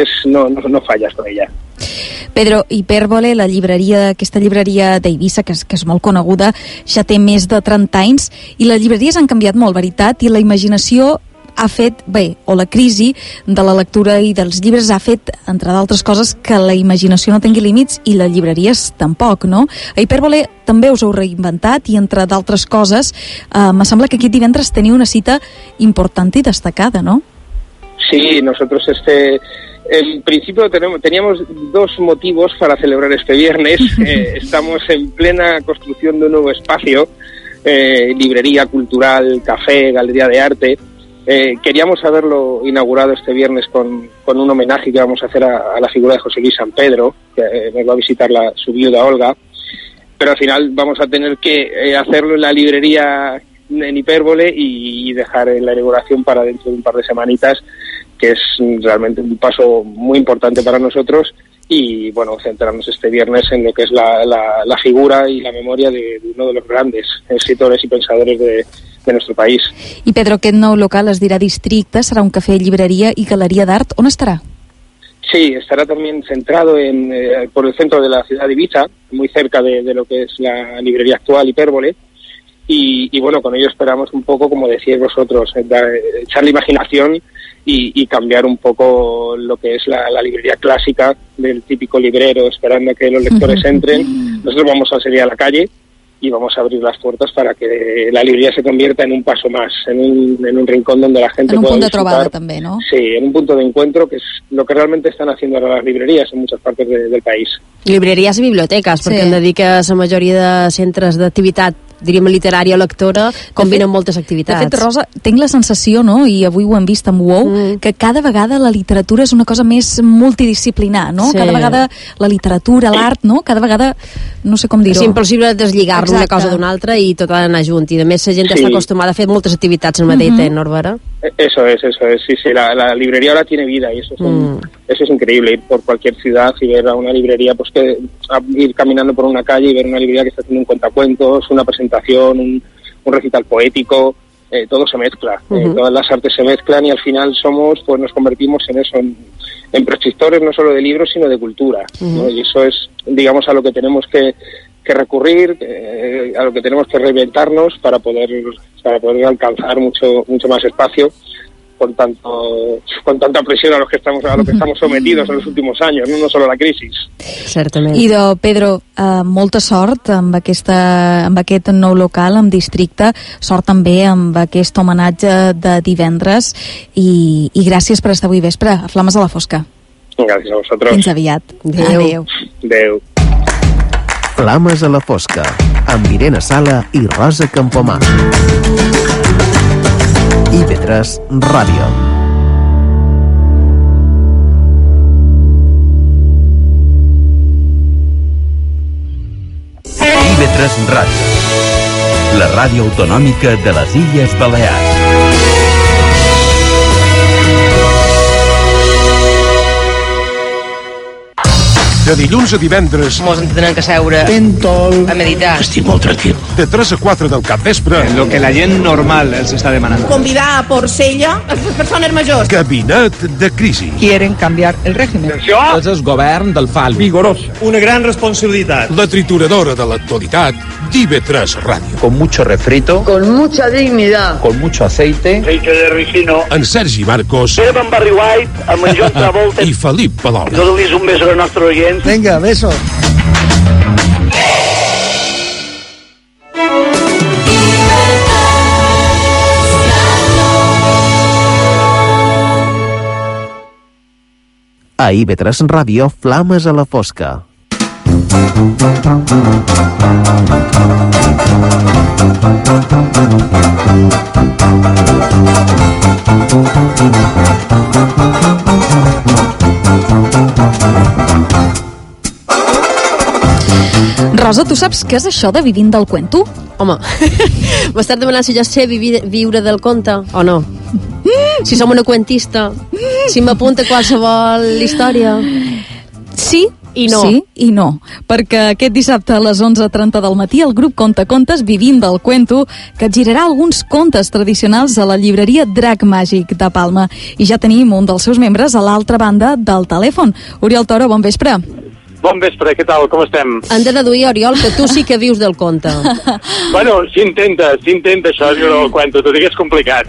no fallas con ella. Pedro, Hipèrbole, aquesta llibreria d'Eivissa, que és molt coneguda, ja té més de 30 anys, i les llibreries han canviat molt, veritat, i la imaginació ha fet, o la crisi de la lectura i dels llibres ha fet, entre d'altres coses, que la imaginació no tingui límits i les llibreries tampoc, no? A Hipèrbole també us heu reinventat i, entre d'altres coses, me sembla que aquest divendres teniu una cita important i destacada, ¿no? Sí, nosotros en principio teníamos 2 motivos para celebrar este viernes. Estamos en plena construcción de un nuevo espacio, librería cultural, café, galería de arte. Queríamos haberlo inaugurado este viernes con un homenaje que vamos a hacer a la figura de José Luis San Pedro, que nos va a visitar su viuda Olga, pero al final vamos a tener que hacerlo en la librería en Hipèrbole y dejar la inauguración para dentro de un par de semanitas, que es realmente un paso muy importante para nosotros, y bueno, centrarnos este viernes en lo que es la figura y la memoria de uno de los grandes escritores y pensadores de nuestro país. I Pedro, aquest nou local es dirà Districte, serà un cafè, llibreria i galeria d'art. On estarà? Sí, estará también centrado por el centro de la ciudad de Ibiza, muy cerca de lo que es la librería actual Hipèrbole, y bueno, con ello esperamos un poco, como decíais vosotros, echar la imaginación y cambiar un poco lo que es la librería clásica del típico librero esperando a que los lectores entren. Nosotros vamos a salir a la calle y vamos a abrir las puertas para que la librería se convierta en un paso más, en un rincón donde la gente pueda disfrutar. En un punto de trobada també, no? Sí, en un punto de encuentro, que es lo que realmente están haciendo ahora las librerías en muchas partes del país. Libreries i biblioteques, perquè hem de dir que la majoria de centres d'activitat, diríem, literària o lectora, combinen moltes activitats. De fet, Rosa, tinc la sensació, no?, i avui ho hem vist amb WOW, que cada vegada la literatura és una cosa més multidisciplinar, no? Sí. Cada vegada la literatura, l'art, no? Cada vegada, no sé com dir-ho. És impossible deslligar-lo una cosa d'una altra i tot ha d'anar junt. I, a més, la gent està acostumada a fer moltes activitats al mateix temps, no, Barbara? Eso es. Sí, la librería ahora tiene vida y eso es increíble, ir por cualquier ciudad y ver a una librería, pues que ir caminando por una calle y ver una librería que está haciendo un cuentacuentos, una presentación, un recital poético, todo se mezcla, todas las artes se mezclan y al final nos convertimos en eso, en prochistores no solo de libros sino de cultura, ¿no? Y eso es, digamos, a lo que tenemos que recurrir, a lo que tenemos que reinventarnos para poder alcanzar mucho más espacio con tanta presión a lo que estamos sometidos en los últimos años, no solo la crisis. Certament. Idò, Pedro, molta sort amb aquest nou local, amb Districte, sort també amb aquest homenatge de divendres i gràcies per estar avui vespre a Flames a la Fosca. Gràcies a vosaltres. Fins aviat. Adéu. Adéu. Flames a la Fosca, amb Irene Sala i Rosa Campomà. IB3 Ràdio. IB3 Ràdio, la ràdio autonòmica de les Illes Balears. De dilluns a divendres mos en tenen que seure a meditar. Estic molt tranquil. De 3 a 4 del capvespre. Lo que la gent normal els està demanant. Convidar a Porcella a les persones majors. Gabinet de crisi. Quieren canviar el régimen. Això és el govern del FAL. Vigorós. Una gran responsabilitat. La trituradora de l'actualitat d'IB3 Ràdio. Con mucho refrito. Con mucha dignidad. Con mucho aceite. Aceite de ricino. En Sergi Marcos. Pere amb Barry White, amb en John Travolta. I Felip Palol. Dóna-li un beso al nostre oient. Venga, besos. A IB3 Ràdio, Flames a la Fosca. Rosa, tu saps què és això de vivint del cuento? Home, m'estàs demanant si jo sé viure del conte o no? Si som una cuentista, si m'apunta qualsevol història. Sí i no. Sí i no, perquè aquest dissabte a les 11:30 del matí el grup Conta Contes Vivim del Cuento capgirarà alguns contes tradicionals a la llibreria Drac Màgic de Palma. I ja tenim un dels seus membres a l'altra banda del telèfon. Oriol Toro, bon vespre. Bon vespre, què tal? Com estem? Han de deduir, Oriol, que tu sí que vius del conte. Bueno, s'intenta això de viure del cuento, tot i que és complicat,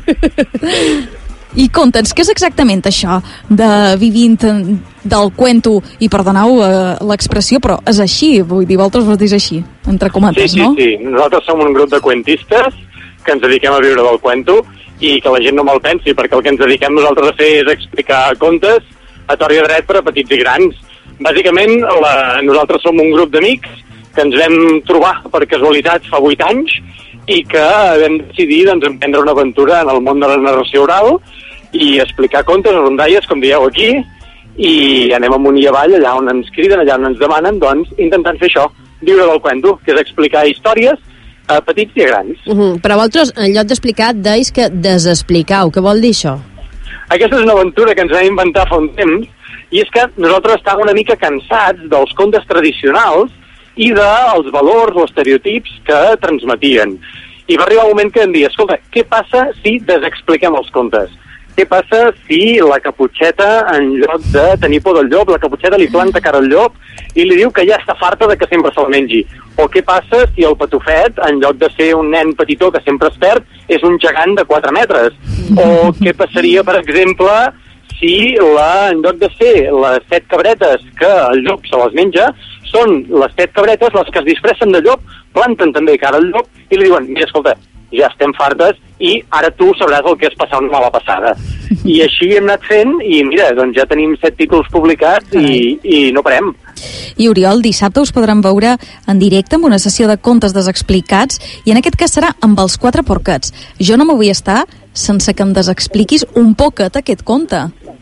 I conta'ns, què és exactament això de vivint del cuento? I perdoneu l'expressió, però és així, vull dir, vosaltres vos dís així, entre comates, no? Sí, nosaltres som un grup de cuentistes que ens dediquem a viure del cuento i que la gent no me'l pensi, perquè el que ens dediquem nosaltres a fer és explicar contes a tort i a dret per a petits i grans. Bàsicament, nosaltres som un grup d'amics que ens vam trobar per casualitat fa 8 anys i que vam decidir emprendre una aventura en el món de la narració oral i explicar contes a rondalles, com dieu aquí, i anem amunt i avall allà on ens criden, allà on ens demanen, doncs, intentant fer això, viure del cuento, que és explicar històries a petits i a grans. Però vosaltres, en lloc d'explicar, deis que desexplicau. Què vol dir això? Aquesta és una aventura que ens vam inventar fa un temps, i és que nosaltres estàvem una mica cansats dels contes tradicionals i dels valors o estereotips que transmetien. I va arribar un moment que em deia, escolta, què passa si desexpliquem els contes? Què passa si la Caputxeta, en lloc de tenir por del llop, la Caputxeta li planta cara al llop i li diu que ja està farta de que sempre se'l mengi? O què passa si el Patufet, en lloc de ser un nen petitó que sempre es perd, és un gegant de 4 metres? O què passaria, per exemple, si en lloc de ser les 7 cabretes que el llop se les menja, són les 7 cabretes les que es disfressen de llop, planten també cara al llop i li diuen, mira, escolta, ja estem fartes i ara tu sabràs el que és passar una mala passada. I així hem anat fent i mira, doncs ja tenim 7 títols publicats i no parem. I Oriol, dissabte us podran veure en directe amb una sessió de contes desexplicats i en aquest cas serà amb els 4 porquets. Jo no m'ho vull estar sense que em desexpliquis un poquet aquest conte.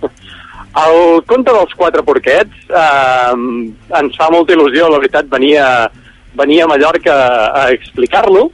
El conte dels 4 porquets ens fa molta il·lusió, la veritat, venir a Mallorca a explicar-lo,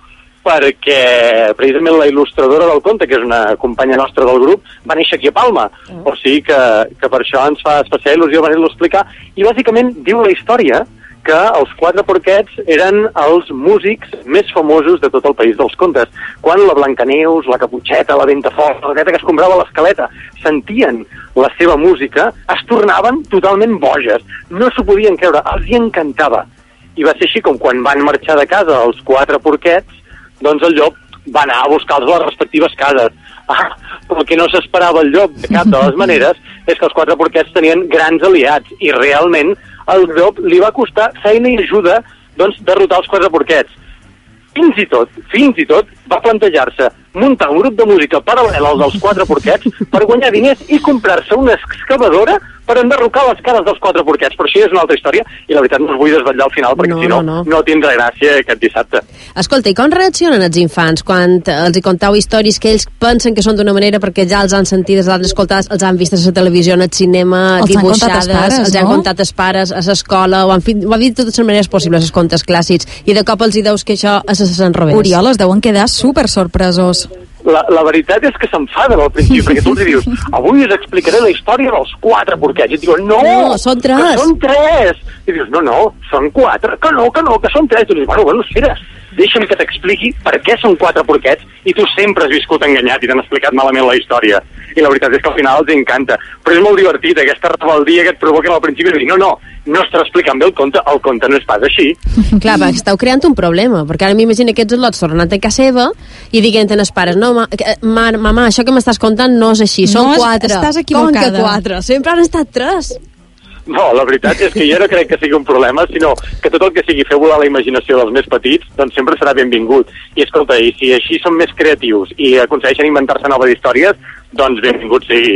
perquè precisament la il·lustradora del conte, que és una companya nostra del grup, va néixer aquí a Palma. O sigui que per això ens fa especial il·lusió venir-lo a explicar. I bàsicament diu la història que els 4 porquets eren els músics més famosos de tot el país dels contes. Quan la Blancaneus, la Caputxeta, la Ventafort, la neta que es comprava l'escaleta, sentien la seva música, es tornaven totalment boges. No s'ho podien creure, els hi encantava. I va ser així com quan van marxar de casa els 4 porquets, doncs el llop va anar a buscar-los a les respectives cases. Però el que no s'esperava el llop de cap de les maneres és que els 4 porquets tenien grans aliats i realment al llop li va costar feina i ajuda derrotar els 4 porquets. Fins i tot va plantejar-se muntar un grup de música paral·lel al dels 4 porquets per guanyar diners i comprar-se una excavadora per enderrocar les cares dels 4 porquets. Però això és una altra història i la veritat no us vull desvetllar al final perquè no tindrà gràcia aquest dissabte. Escolta, i com reaccionen els infants quan els hi contau històries que ells pensen que són d'una manera perquè ja els han sentides, els han escoltat, els han vist a la televisió, al cinema, dibuixades, els han contat els pares a l'escola, ho han dit de totes les maneres possibles, els contes clàssics, i de cop els hi deus que això és al revés. Oriol, es deuen quedar super sorpresos. La veritat és que s'enfaden al principi, perquè tu els dius, avui us explicaré la història dels 4 porquets. I et diuen, no, són 3. Que són 3. I dius, no, són 4. Que no, que són 3. I tu dius, bueno, espera, deixa'm que t'expliqui per què són 4 porquets i tu sempre has viscut enganyat i t'han explicat malament la història. I la veritat és que al final els encanta. Però és molt divertit, aquesta rebeldia que et provoquen al principi de dir, no estàs explicant bé el conte no és pas així. Clar, perquè esteu creant un problema, perquè ara m'imagino que ets lots tornant a casa seva i dient als pares, no, mamà, això que m'estàs contant no és així, són 4. Estàs equivocada. Com que 4? Sempre han estat 3. No, la veritat és que jo no crec que sigui un problema, sinó que tot el que sigui fer volar la imaginació dels més petits, doncs sempre serà benvingut. I escolta, i si així són més creatius i aconsegueixen inventar-se noves històries, doncs benvingut sigui.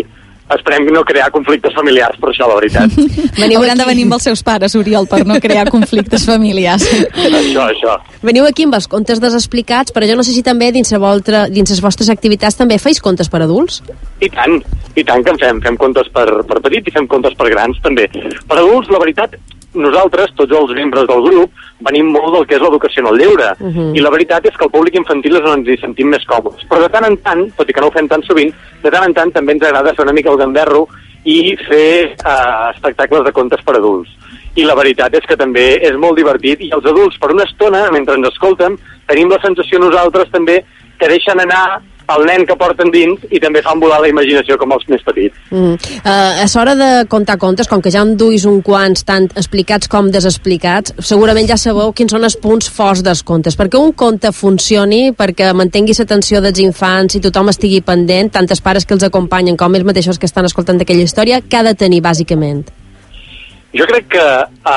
esperem no crear conflictes familiars per això, la veritat. Hauran de venir amb els seus pares, Oriol, per no crear conflictes familiars. Això. Veniu aquí amb els contes desexplicats, però jo no sé si també dins les vostres activitats també feis contes per adults? I tant que en fem. Fem contes per petits i fem contes per grans, també. Per adults, la veritat, nosaltres, tots els membres del grup, venim molt del que és l'educació en el lleure. I la veritat és que el públic infantil és on ens hi sentim més còmodes. Però de tant en tant, tot i que no ho fem tan sovint, de tant en tant també ens agrada fer una mica el gamberro i fer espectacles de contes per adults. I la veritat és que també és molt divertit, i els adults, per una estona, mentre ens escolten, tenim la sensació nosaltres també que deixen anar el nen que porten dins i també fan volar la imaginació com els més petits. A l'hora de contar contes, com que ja en duis un quants tant explicats com desexplicats, segurament ja sabeu quins són els punts forts dels contes. Perquè un conte funcioni, perquè mantengui l'atenció dels infants i tothom estigui pendent, tant els pares que els acompanyen com ells mateixos que estan escoltant aquella història, què ha de tenir, bàsicament? Jo crec que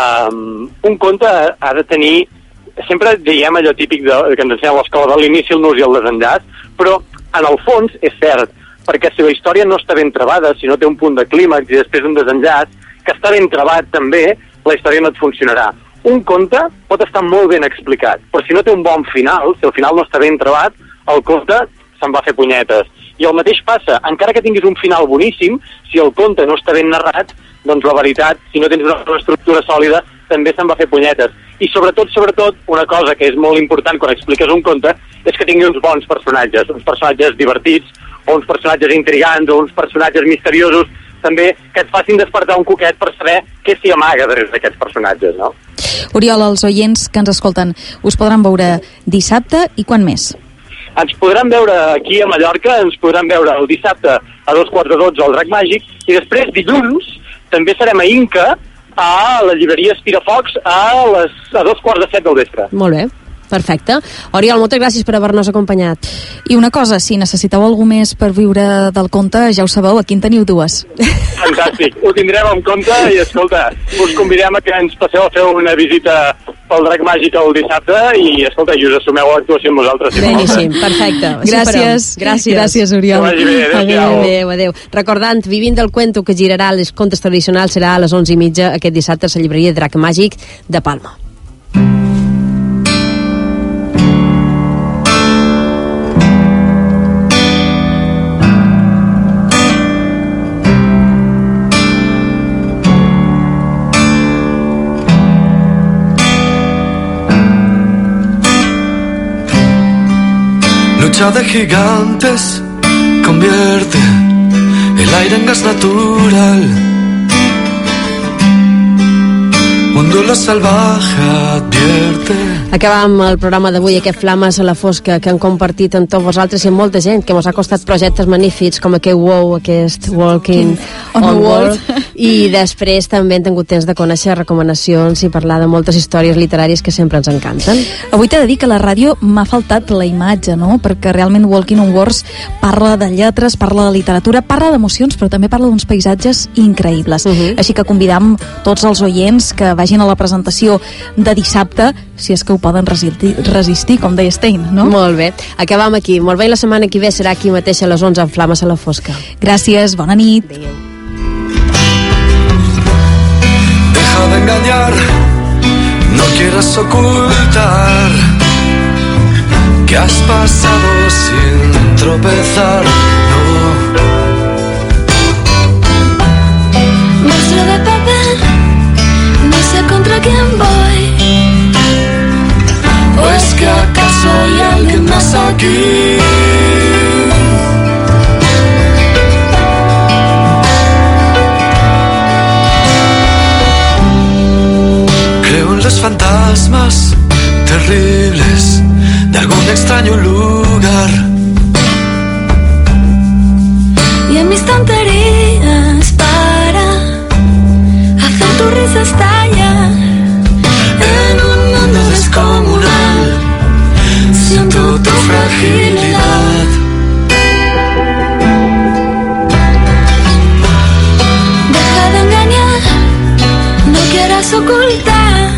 un conte ha de tenir, sempre diem allò típic que ens ensenya a l'escola, de l'inici, el nus i el desenllaç, però en el fons és cert, perquè si la història no està ben travada, si no té un punt de clímax i després un desenllaç, que està ben travat també, la història no et funcionarà. Un conte pot estar molt ben explicat, però si no té un bon final, si el final no està ben travat, el conte se'n va fer punyetes. I el mateix passa, encara que tinguis un final boníssim, si el conte no està ben narrat, doncs la veritat, si no tens una estructura sòlida, també se'n va fer punyetes. I sobretot, una cosa que és molt important quan expliques un conte és que tingui uns bons personatges, uns personatges divertits, o uns personatges intrigants, o uns personatges misteriosos, també que et facin despertar un coquet per saber què s'hi amaga darrere d'aquests personatges, no? Oriol, els oients que ens escolten, us podran veure dissabte i quan més? Ens podran veure aquí a Mallorca, ens podran veure el dissabte a 11:45 al Drac Màgic, i després dilluns també serem a Inca, a la llibreria Espirafocs a 2:45 del vespre. Molt bé, perfecte. Oriol, moltes gràcies per haver-nos acompanyat. I una cosa, si necessiteu algú més per viure del conte, ja ho sabeu, aquí en teniu dues. Fantàstic, ho tindrem en compte i escolta, us convidem a que ens passeu a fer una visita pel Drac Màgic el dissabte i escolta, i us assumeu a l'actuació amb nosaltres. Beníssim, perfecte. Gràcies, Oriol. Que vagi bé, adéu. Recordant, Vivint del Cuento, que girarà les contes tradicionals, serà a les 11:30 aquest dissabte a la llibreria Drac Màgic de Palma. Lucha de gigantes convierte el aire en gas natural. Un duelo salvaje advierte. Acabam el programa d'avui, aquest Flames a la Fosca, que han compartit amb tots vosaltres i amb molta gent, que ens ha costat projectes magnífics com aquest WOW, aquest Walking on the World, i després també hem tingut temps de conèixer recomanacions i parlar de moltes històries literàries que sempre ens encanten. Avui t'he de dir que a la ràdio m'ha faltat la imatge, no? Perquè realment Walking on Words parla de lletres, parla de literatura, parla d'emocions, però també parla d'uns paisatges increïbles. Així que convidam tots els oients que vagin a la presentació de dissabte, si és que ho poden resistir, com deia Stein, no? Molt bé, acabam aquí. Molt bé, la setmana que ve serà aquí mateix a les 11 en Flames a la Fosca. Gràcies, bona nit. Adéu. Deja de engañar, no quieras ocultar que has pasado sin tropezar, no. Monstruo de papel, no sé contra quién voy. ¿O es que acaso hay alguien más aquí? Creo en los fantasmas terribles de algún extraño lugar. Y en mis tonterías para hacer tu risa estallar. En un mundo descomunal siento tu fragilidad. Deja de engañar, no quieras ocultar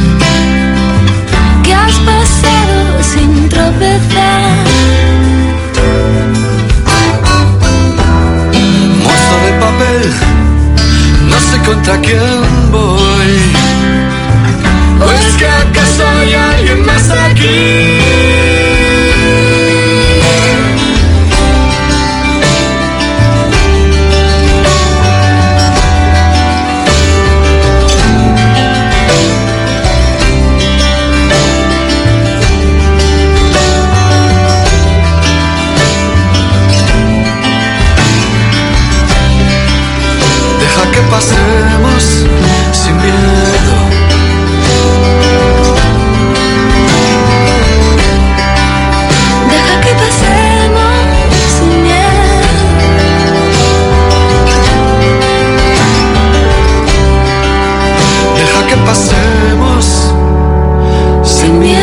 que has pasado sin tropezar. ¿Contra quién voy? ¿O es que acaso hay alguien más aquí? Que pasemos sin miedo. Deja que pasemos sin miedo. Deja que pasemos sin miedo.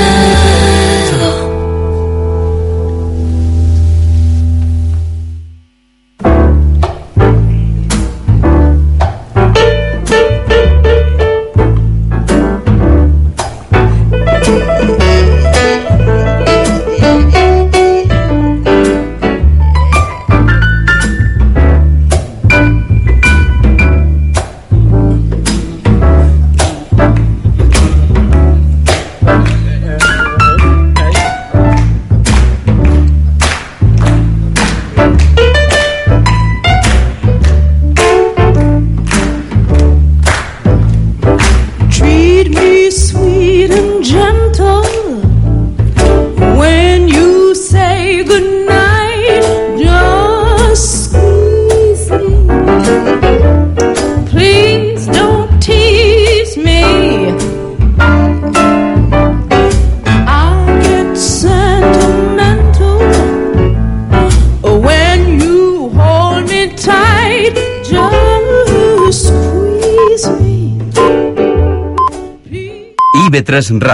IB3 Radio.